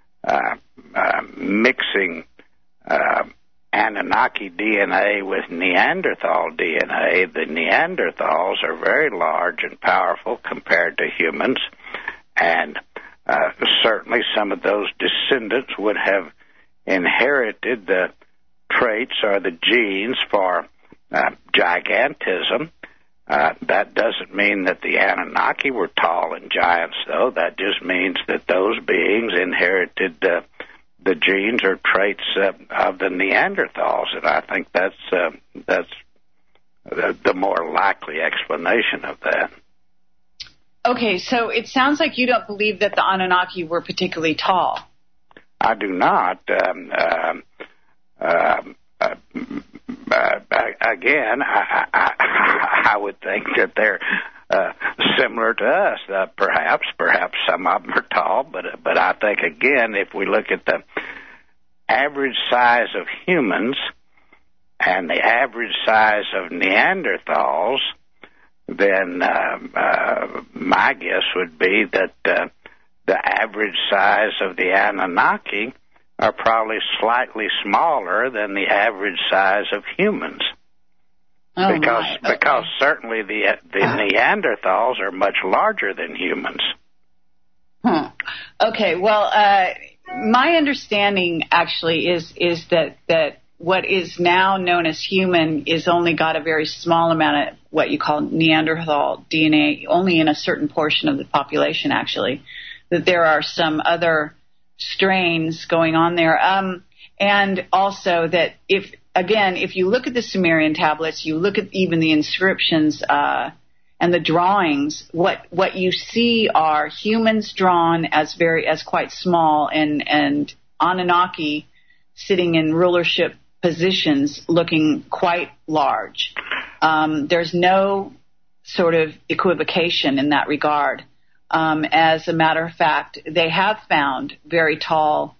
mixing Anunnaki DNA with Neanderthal DNA. The Neanderthals are very large and powerful compared to humans, and certainly some of those descendants would have inherited the traits or the genes for gigantism. That doesn't mean that the Anunnaki were tall and giants, though. That just means that those beings inherited the genes or traits of the Neanderthals, and I think that's the more likely explanation of that. Okay, so it sounds like you don't believe that the Anunnaki were particularly tall. I do not. Again, I would think that they're similar to us. Perhaps some of them are tall, but I think, again, if we look at the average size of humans and the average size of Neanderthals, then my guess would be that the average size of the Anunnaki are probably slightly smaller than the average size of humans. Because certainly the Neanderthals are much larger than humans. Okay, well, my understanding actually is that what is now known as human is only got a very small amount of what you call Neanderthal DNA, only in a certain portion of the population, actually. That there are some other strains going on there. And also that if you look at the Sumerian tablets, you look at even the inscriptions and the drawings, what you see are humans drawn as quite small and Anunnaki sitting in rulership positions looking quite large. There's no sort of equivocation in that regard. As a matter of fact, they have found very tall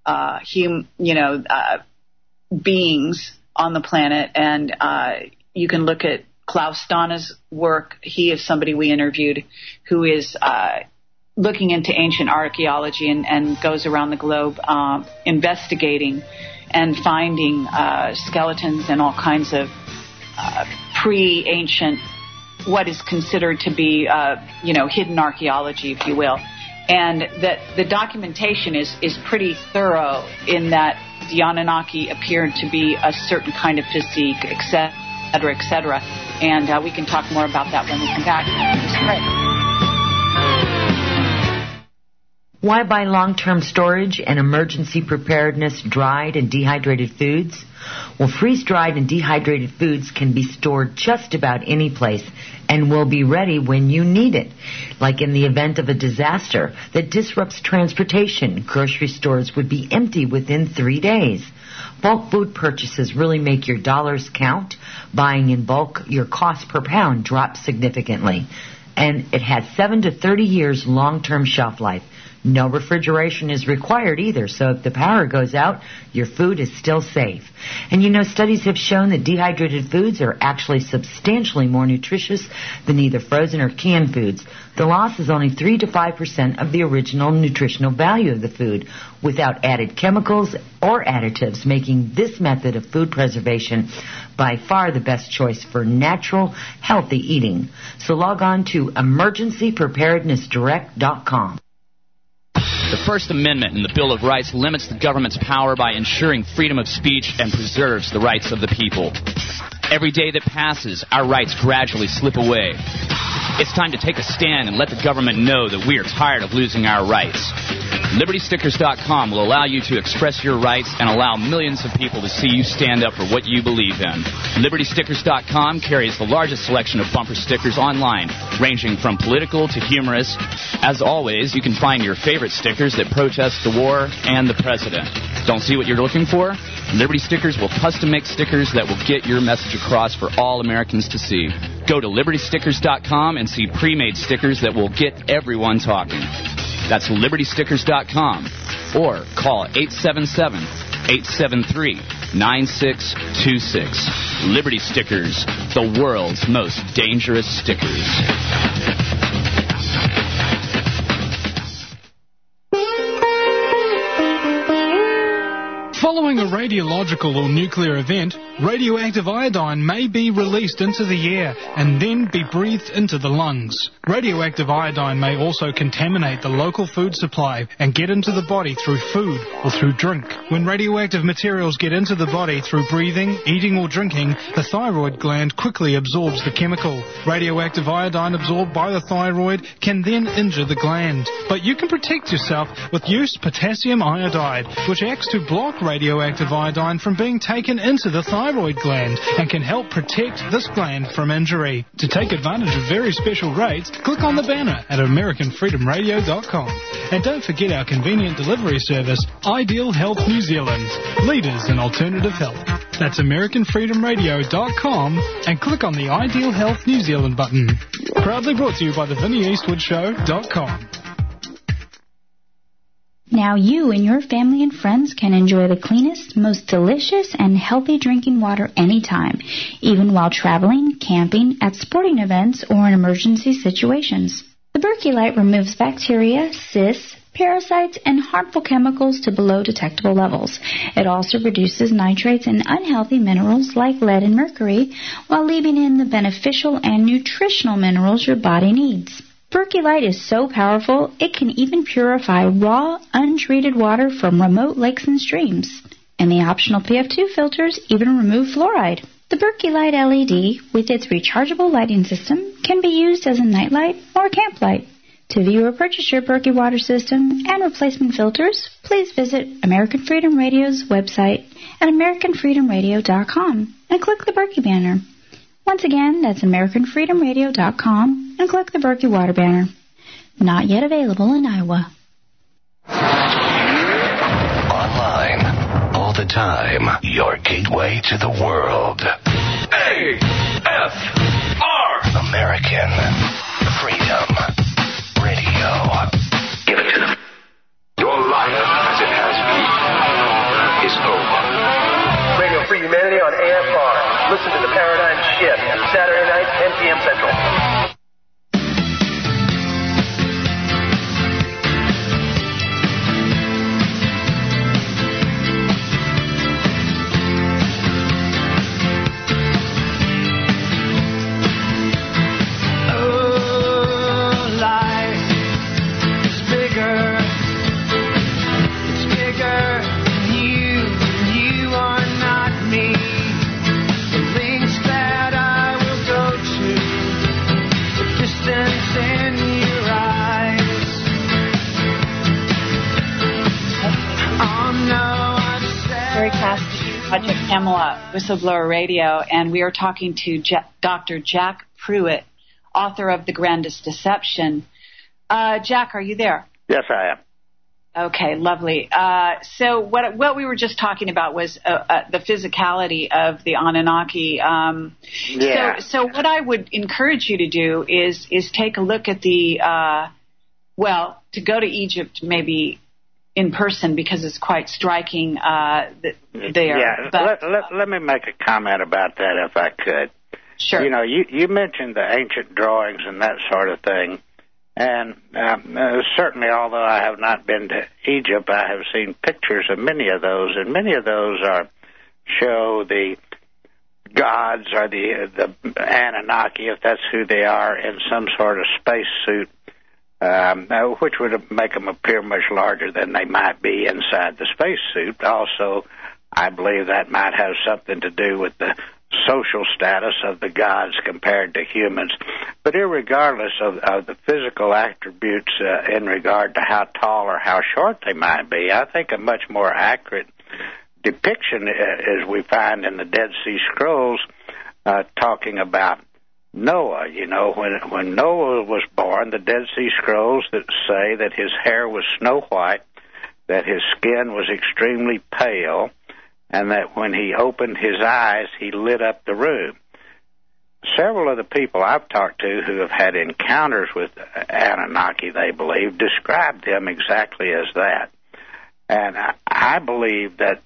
beings on the planet, and you can look at Klaus Stana's work. He is somebody we interviewed who is looking into ancient archaeology and goes around the globe investigating and finding skeletons and all kinds of pre-ancient, what is considered to be hidden archaeology, if you will. And that the documentation is pretty thorough in that the Anunnaki appeared to be a certain kind of physique, et cetera, et cetera. And we can talk more about that when we come back. Why buy long-term storage and emergency preparedness dried and dehydrated foods? Well, freeze-dried and dehydrated foods can be stored just about any place and will be ready when you need it. Like in the event of a disaster that disrupts transportation, grocery stores would be empty within 3 days. Bulk food purchases really make your dollars count. Buying in bulk, your cost per pound drops significantly. and it has 7 to 30 years long-term shelf life. No refrigeration is required either, so if the power goes out, your food is still safe. And you know, studies have shown that dehydrated foods are actually substantially more nutritious than either frozen or canned foods. The loss is only 3 to 5% of the original nutritional value of the food, without added chemicals or additives, making this method of food preservation by far the best choice for natural, healthy eating. So log on to emergencypreparednessdirect.com. The First Amendment in the Bill of Rights limits the government's power by ensuring freedom of speech and preserves the rights of the people. Every day that passes, our rights gradually slip away. It's time to take a stand and let the government know that we are tired of losing our rights. LibertyStickers.com will allow you to express your rights and allow millions of people to see you stand up for what you believe in. LibertyStickers.com carries the largest selection of bumper stickers online, ranging from political to humorous. As always, you can find your favorite stickers that protest the war and the president. Don't see what you're looking for? Liberty Stickers will custom make stickers that will get your message across for all Americans to see. Go to LibertyStickers.com and see pre-made stickers that will get everyone talking. That's LibertyStickers.com or call 877-873-9626. Liberty Stickers, the world's most dangerous stickers. Following a radiological or nuclear event, radioactive iodine may be released into the air and then be breathed into the lungs. Radioactive iodine may also contaminate the local food supply and get into the body through food or through drink. When radioactive materials get into the body through breathing, eating or drinking, the thyroid gland quickly absorbs the chemical. Radioactive iodine absorbed by the thyroid can then injure the gland. But you can protect yourself with used potassium iodide, which acts to block radioactive iodine from being taken into the thyroid gland and can help protect this gland from injury. To take advantage of very special rates, click on the banner at AmericanFreedomRadio.com. And don't forget our convenient delivery service, Ideal Health New Zealand, leaders in alternative health. That's AmericanFreedomRadio.com and click on the Ideal Health New Zealand button. Proudly brought to you by the VinnieEastwoodShow.com. Now you and your family and friends can enjoy the cleanest, most delicious, and healthy drinking water anytime, even while traveling, camping, at sporting events, or in emergency situations. The Berkey Light removes bacteria, cysts, parasites, and harmful chemicals to below detectable levels. It also reduces nitrates and unhealthy minerals like lead and mercury, while leaving in the beneficial and nutritional minerals your body needs. Berkey Light is so powerful, it can even purify raw, untreated water from remote lakes and streams. And the optional PF2 filters even remove fluoride. The Berkey Light LED, with its rechargeable lighting system, can be used as a nightlight or camp light. To view or purchase your Berkey water system and replacement filters, please visit American Freedom Radio's website at AmericanFreedomRadio.com and click the Berkey banner. Once again, that's AmericanFreedomRadio.com and click the Berkey water banner. Not yet available in Iowa. Online, all the time, your gateway to the world. AFR! American Freedom Radio. Give it to them. Your life, as it has been, is over. Radio Free Humanity on AFR. Listen to the Paradigm Shift, Saturday night, 10 p.m. Central. Project Camelot, Whistleblower Radio, and we are talking to Dr. Jack Pruitt, author of The Grandest Deception. Jack, are you there? Yes, I am. Okay, lovely. So what we were just talking about was the physicality of the Anunnaki. Yeah. So what I would encourage you to do is take a look at the to go to Egypt maybe in person, because it's quite striking there. Yeah. But, let me make a comment about that if I could. Sure. You know, you mentioned the ancient drawings and that sort of thing. And certainly, although I have not been to Egypt, I have seen pictures of many of those, and many of those show the gods or the Anunnaki, if that's who they are, in some sort of space suit, which would make them appear much larger than they might be inside the space suit. Also, I believe that might have something to do with the social status of the gods compared to humans. But irregardless of the physical attributes in regard to how tall or how short they might be, I think a much more accurate depiction is we find in the Dead Sea Scrolls talking about Noah. You know, when Noah was born, the Dead Sea Scrolls that say that his hair was snow white, that his skin was extremely pale, and that when he opened his eyes, he lit up the room. Several of the people I've talked to who have had encounters with Anunnaki, they believe, described them exactly as that. And I believe that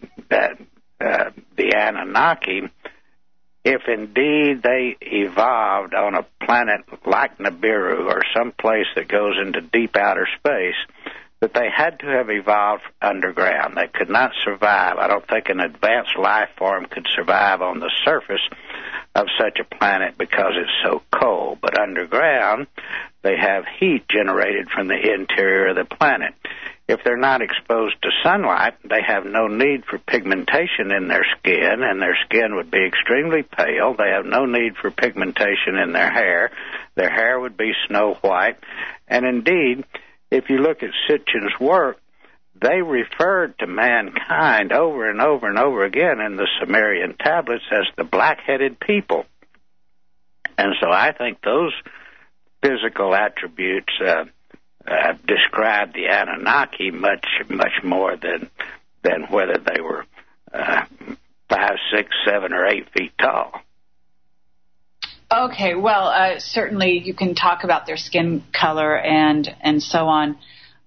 the Anunnaki, if indeed they evolved on a planet like Nibiru or some place that goes into deep outer space, that they had to have evolved underground. They could not survive. I don't think an advanced life form could survive on the surface of such a planet because it's so cold. But underground, they have heat generated from the interior of the planet. If they're not exposed to sunlight, they have no need for pigmentation in their skin, and their skin would be extremely pale. They have no need for pigmentation in their hair. Their hair would be snow white. And indeed, if you look at Sitchin's work, they referred to mankind over and over and over again in the Sumerian tablets as the black-headed people. And so I think those physical attributes describe the Anunnaki much more than whether they were 5, 6, 7, or 8 feet tall. Okay, well, certainly you can talk about their skin color and so on.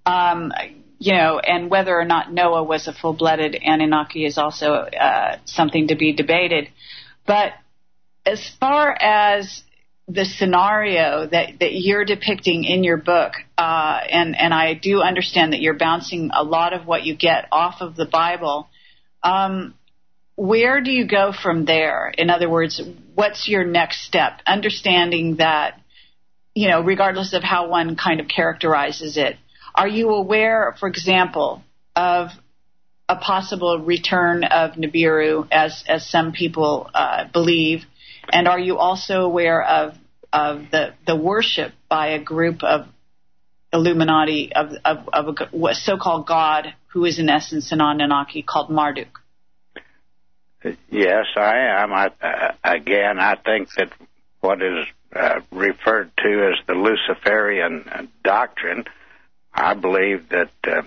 You know, and whether or not Noah was a full-blooded Anunnaki is also something to be debated. But as far as the scenario that you're depicting in your book, and I do understand that you're bouncing a lot of what you get off of the Bible, where do you go from there? In other words, what's your next step? Understanding that, you know, regardless of how one kind of characterizes it, are you aware, for example, of a possible return of Nibiru, as some people believe? And are you also aware of the worship by a group of Illuminati of a so-called God who is in essence an Anunnaki called Marduk? Yes, I am. I think that what is referred to as the Luciferian doctrine, I believe that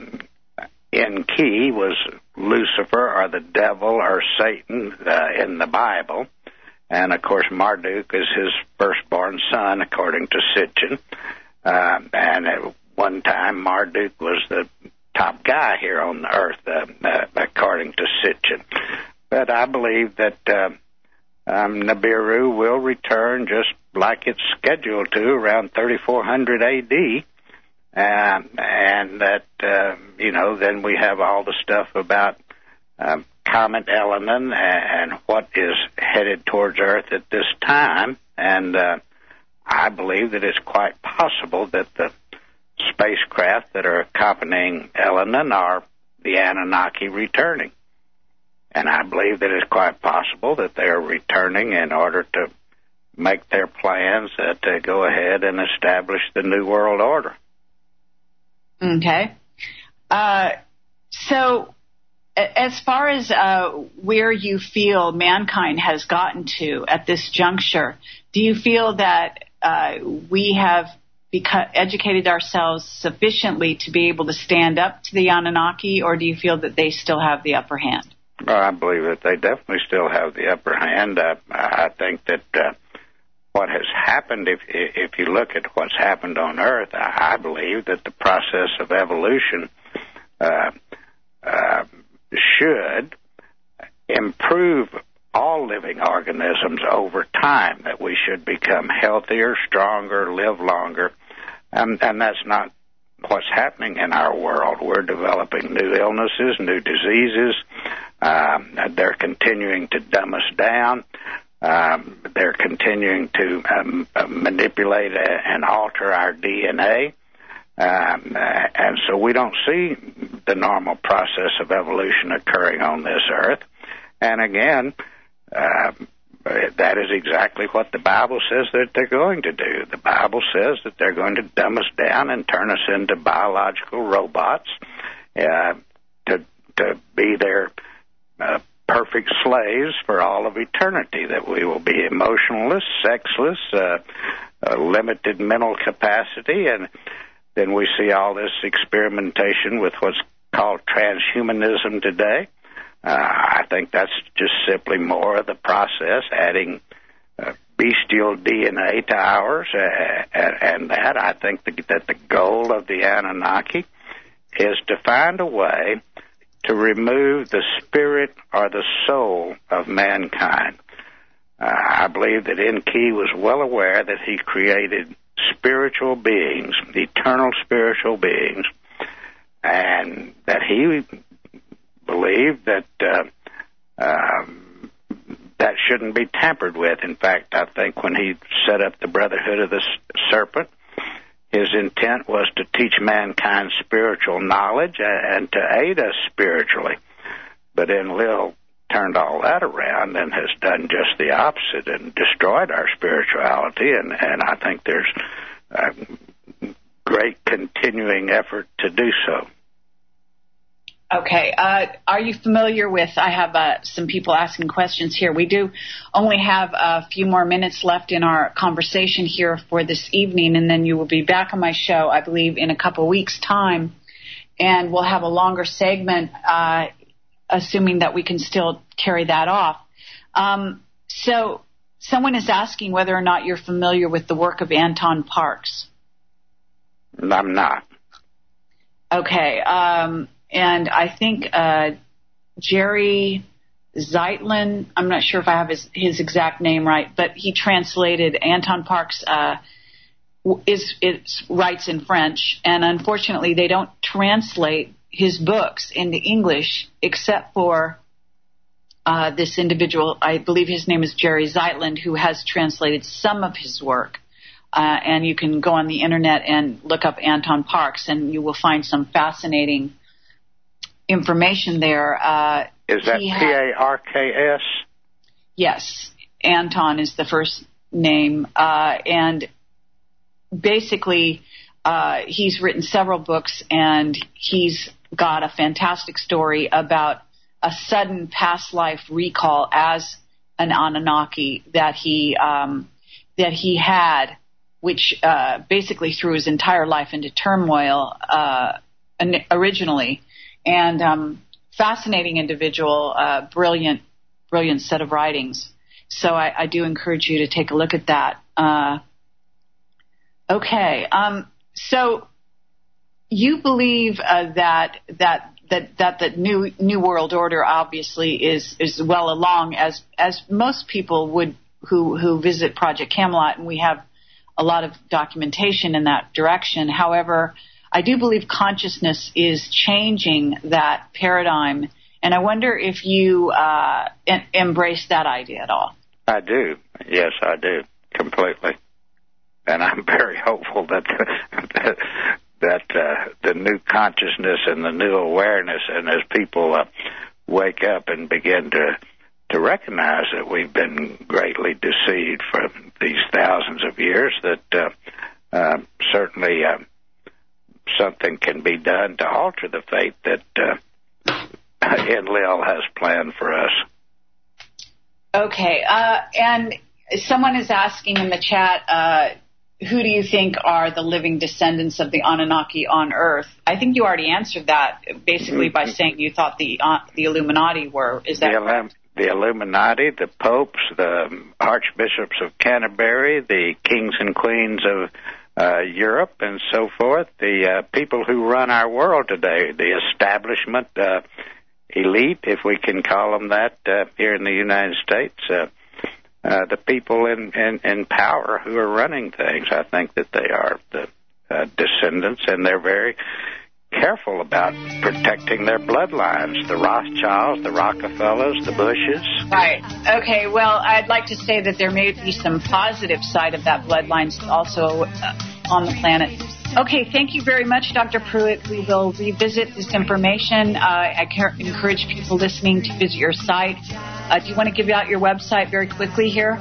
Enki was Lucifer or the devil or Satan in the Bible. And, of course, Marduk is his firstborn son, according to Sitchin. And at one time, Marduk was the top guy here on the earth, according to Sitchin. But I believe that Nibiru will return just like it's scheduled to around 3400 A.D., and that, then we have all the stuff about Comet Elenin and what is headed towards Earth at this time. And I believe that it's quite possible that the spacecraft that are accompanying Elenin are the Anunnaki returning. And I believe that it's quite possible that they are returning in order to make their plans to go ahead and establish the New World Order. Okay. So as far as where you feel mankind has gotten to at this juncture, do you feel that we have educated ourselves sufficiently to be able to stand up to the Anunnaki, or do you feel that they still have the upper hand? Well, I believe that they definitely still have the upper hand. I think that what has happened, if you look at what's happened on Earth, I believe that the process of evolution should improve all living organisms over time, that we should become healthier, stronger, live longer, and that's not what's happening in our world. We're developing new illnesses, new diseases. They're continuing to dumb us down. They're continuing to manipulate and alter our DNA. And so we don't see the normal process of evolution occurring on this earth. And again, that is exactly what the Bible says that they're going to do. The Bible says that they're going to dumb us down and turn us into biological robots to be their perfect slaves for all of eternity, that we will be emotionless, sexless, limited mental capacity, and then we see all this experimentation with what's called transhumanism today. I think that's just simply more of the process, adding bestial DNA to ours, and that I think that the goal of the Anunnaki is to find a way to remove the spirit or the soul of mankind. I believe that Enki was well aware that he created spiritual beings, eternal spiritual beings, and that he believed that that shouldn't be tampered with. In fact, I think when he set up the Brotherhood of the Serpent, his intent was to teach mankind spiritual knowledge and to aid us spiritually. But Enlil turned all that around and has done just the opposite and destroyed our spirituality, and I think there's a great continuing effort to do so. Okay. Are you familiar with, I have some people asking questions here. We do only have a few more minutes left in our conversation here for this evening, and then you will be back on my show, I believe, in a couple of weeks' time, and we'll have a longer segment, assuming that we can still carry that off. So someone is asking whether or not you're familiar with the work of Anton Parks. I'm not. Okay. And I think Jerry Zeitlin, I'm not sure if I have his exact name right, but he translated Anton Parks writes in French, and unfortunately they don't translate his books into English except for this individual. I believe his name is Jerry Zeitlin, who has translated some of his work. And you can go on the internet and look up Anton Parks, and you will find some fascinating information there. Is that P-A-R-K-S? Yes. Anton is the first name. And basically, he's written several books, and he's got a fantastic story about a sudden past life recall as an Anunnaki that he had, which basically threw his entire life into turmoil originally. And fascinating individual, brilliant set of writings. So I do encourage you to take a look at that. Okay. So you believe that the New World Order obviously is well along, as most people would who visit Project Camelot, and we have a lot of documentation in that direction. However, I do believe consciousness is changing that paradigm, and I wonder if you embrace that idea at all. I do. Yes, I do, completely. And I'm very hopeful that the new consciousness and the new awareness, and as people wake up and begin to recognize that we've been greatly deceived for these thousands of years, that certainly something can be done to alter the fate that Enlil has planned for us. Okay, and someone is asking in the chat, who do you think are the living descendants of the Anunnaki on Earth? I think you already answered that basically by saying you thought the Illuminati were. Is that correct? The Illuminati, the popes, the archbishops of Canterbury, the kings and queens of Europe and so forth, the people who run our world today, the establishment, elite, if we can call them that, here in the United States, the people in power who are running things. I think that they are the descendants, and they're very careful about protecting their bloodlines, the Rothschilds, the Rockefellers, the Bushes. Right. Okay, well, I'd like to say that there may be some positive side of that bloodline also on the planet. Okay, thank you very much, Dr. Pruitt. We will revisit this information. I encourage people listening to visit your site. Do you want to give out your website very quickly here?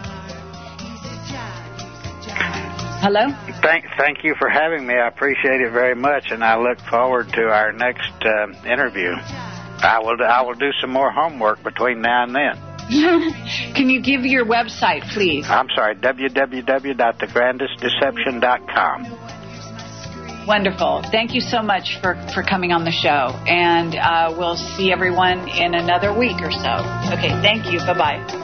Hello? Thank you for having me. I appreciate it very much, and I look forward to our next interview. I will do some more homework between now and then. Can you give your website, please? I'm sorry, www.thegrandestdeception.com. Wonderful. Thank you so much for coming on the show, and we'll see everyone in another week or so. Okay, thank you. Bye-bye.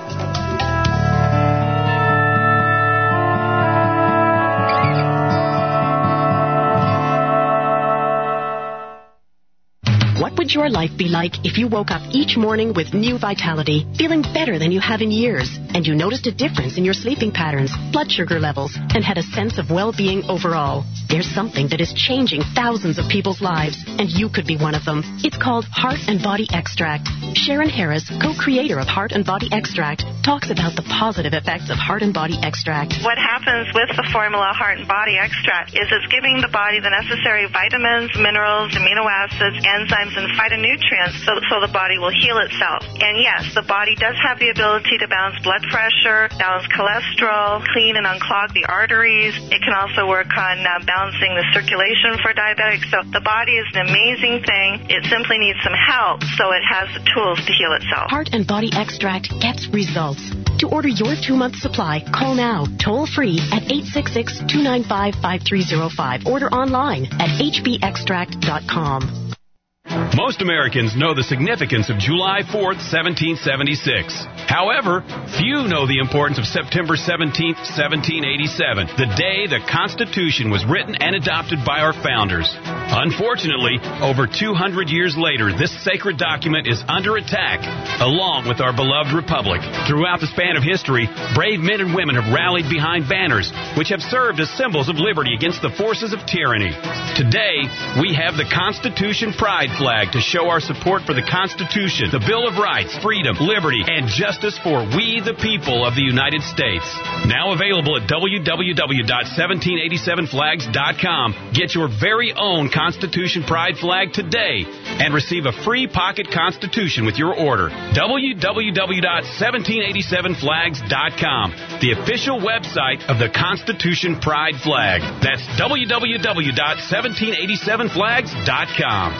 What would your life be like if you woke up each morning with new vitality, feeling better than you have in years, and you noticed a difference in your sleeping patterns, blood sugar levels, and had a sense of well-being overall? There's something that is changing thousands of people's lives, and you could be one of them. It's called Heart and Body Extract. Sharon Harris, co-creator of Heart and Body Extract, talks about the positive effects of Heart and Body Extract. What happens with the formula Heart and Body Extract is it's giving the body the necessary vitamins, minerals, amino acids, enzymes, and phytonutrients so the body will heal itself. And yes, the body does have the ability to balance blood pressure, balance cholesterol, clean and unclog the arteries. It can also work on balancing the circulation for diabetics. So the body is an amazing thing. It simply needs some help so it has the tools to heal itself. Heart and Body Extract gets results. To order your 2-month supply, call now, toll free at 866-295-5305. Order online at hbextract.com. Most Americans know the significance of July 4th, 1776. However, few know the importance of September 17th, 1787, the day the Constitution was written and adopted by our founders. Unfortunately, over 200 years later, this sacred document is under attack, along with our beloved republic. Throughout the span of history, brave men and women have rallied behind banners, which have served as symbols of liberty against the forces of tyranny. Today, we have the Constitution Pride flag to show our support for the Constitution, the Bill of Rights, freedom, liberty, and justice for we the people of the United States. Now available at www.1787flags.com. Get your very own Constitution Pride flag today and receive a free pocket Constitution with your order. www.1787flags.com, the official website of the Constitution Pride flag. That's www.1787flags.com.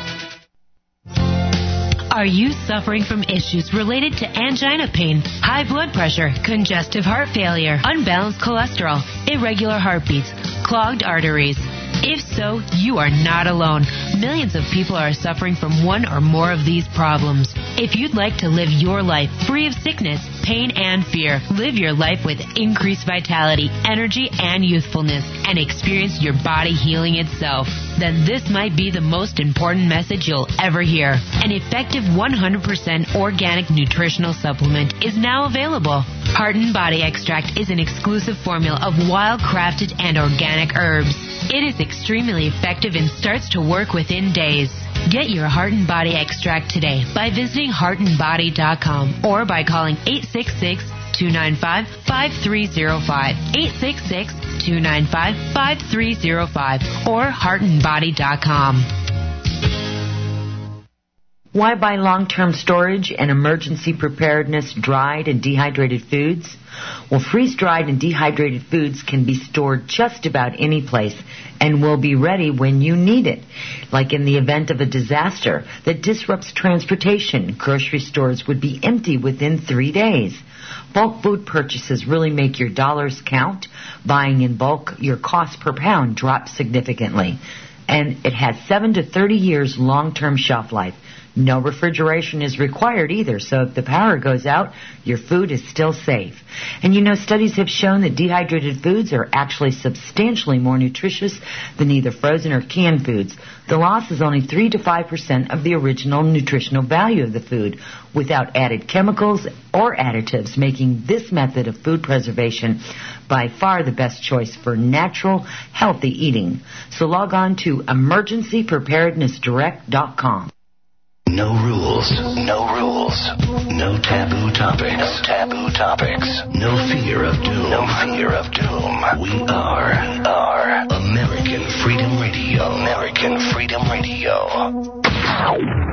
Are you suffering from issues related to angina pain, high blood pressure, congestive heart failure, unbalanced cholesterol, irregular heartbeats, clogged arteries? If so, you are not alone. Millions of people are suffering from one or more of these problems. If you'd like to live your life free of sickness, pain, and fear, live your life with increased vitality, energy, and youthfulness, and experience your body healing itself, then this might be the most important message you'll ever hear. An effective 100% organic nutritional supplement is now available. Heart and Body Extract is an exclusive formula of wild-crafted and organic herbs. It is extremely effective and starts to work within days. Get your Heart and Body Extract today by visiting heartandbody.com or by calling 866-295-5305, 866-295-5305, or heartandbody.com. Why buy long-term storage and emergency preparedness dried and dehydrated foods? Well, freeze-dried and dehydrated foods can be stored just about any place and will be ready when you need it. Like in the event of a disaster that disrupts transportation, grocery stores would be empty within 3 days. Bulk food purchases really make your dollars count. Buying in bulk, your cost per pound drops significantly. And it has 7 to 30 years long-term shelf life. No refrigeration is required either, so if the power goes out, your food is still safe. And you know, studies have shown that dehydrated foods are actually substantially more nutritious than either frozen or canned foods. The loss is only 3 to 5% of the original nutritional value of the food, without added chemicals or additives, making this method of food preservation by far the best choice for natural, healthy eating. So log on to emergencypreparednessdirect.com. No rules, no rules, no taboo topics, no taboo topics, no fear of doom, no fear of doom. We are American Freedom Radio, American Freedom Radio.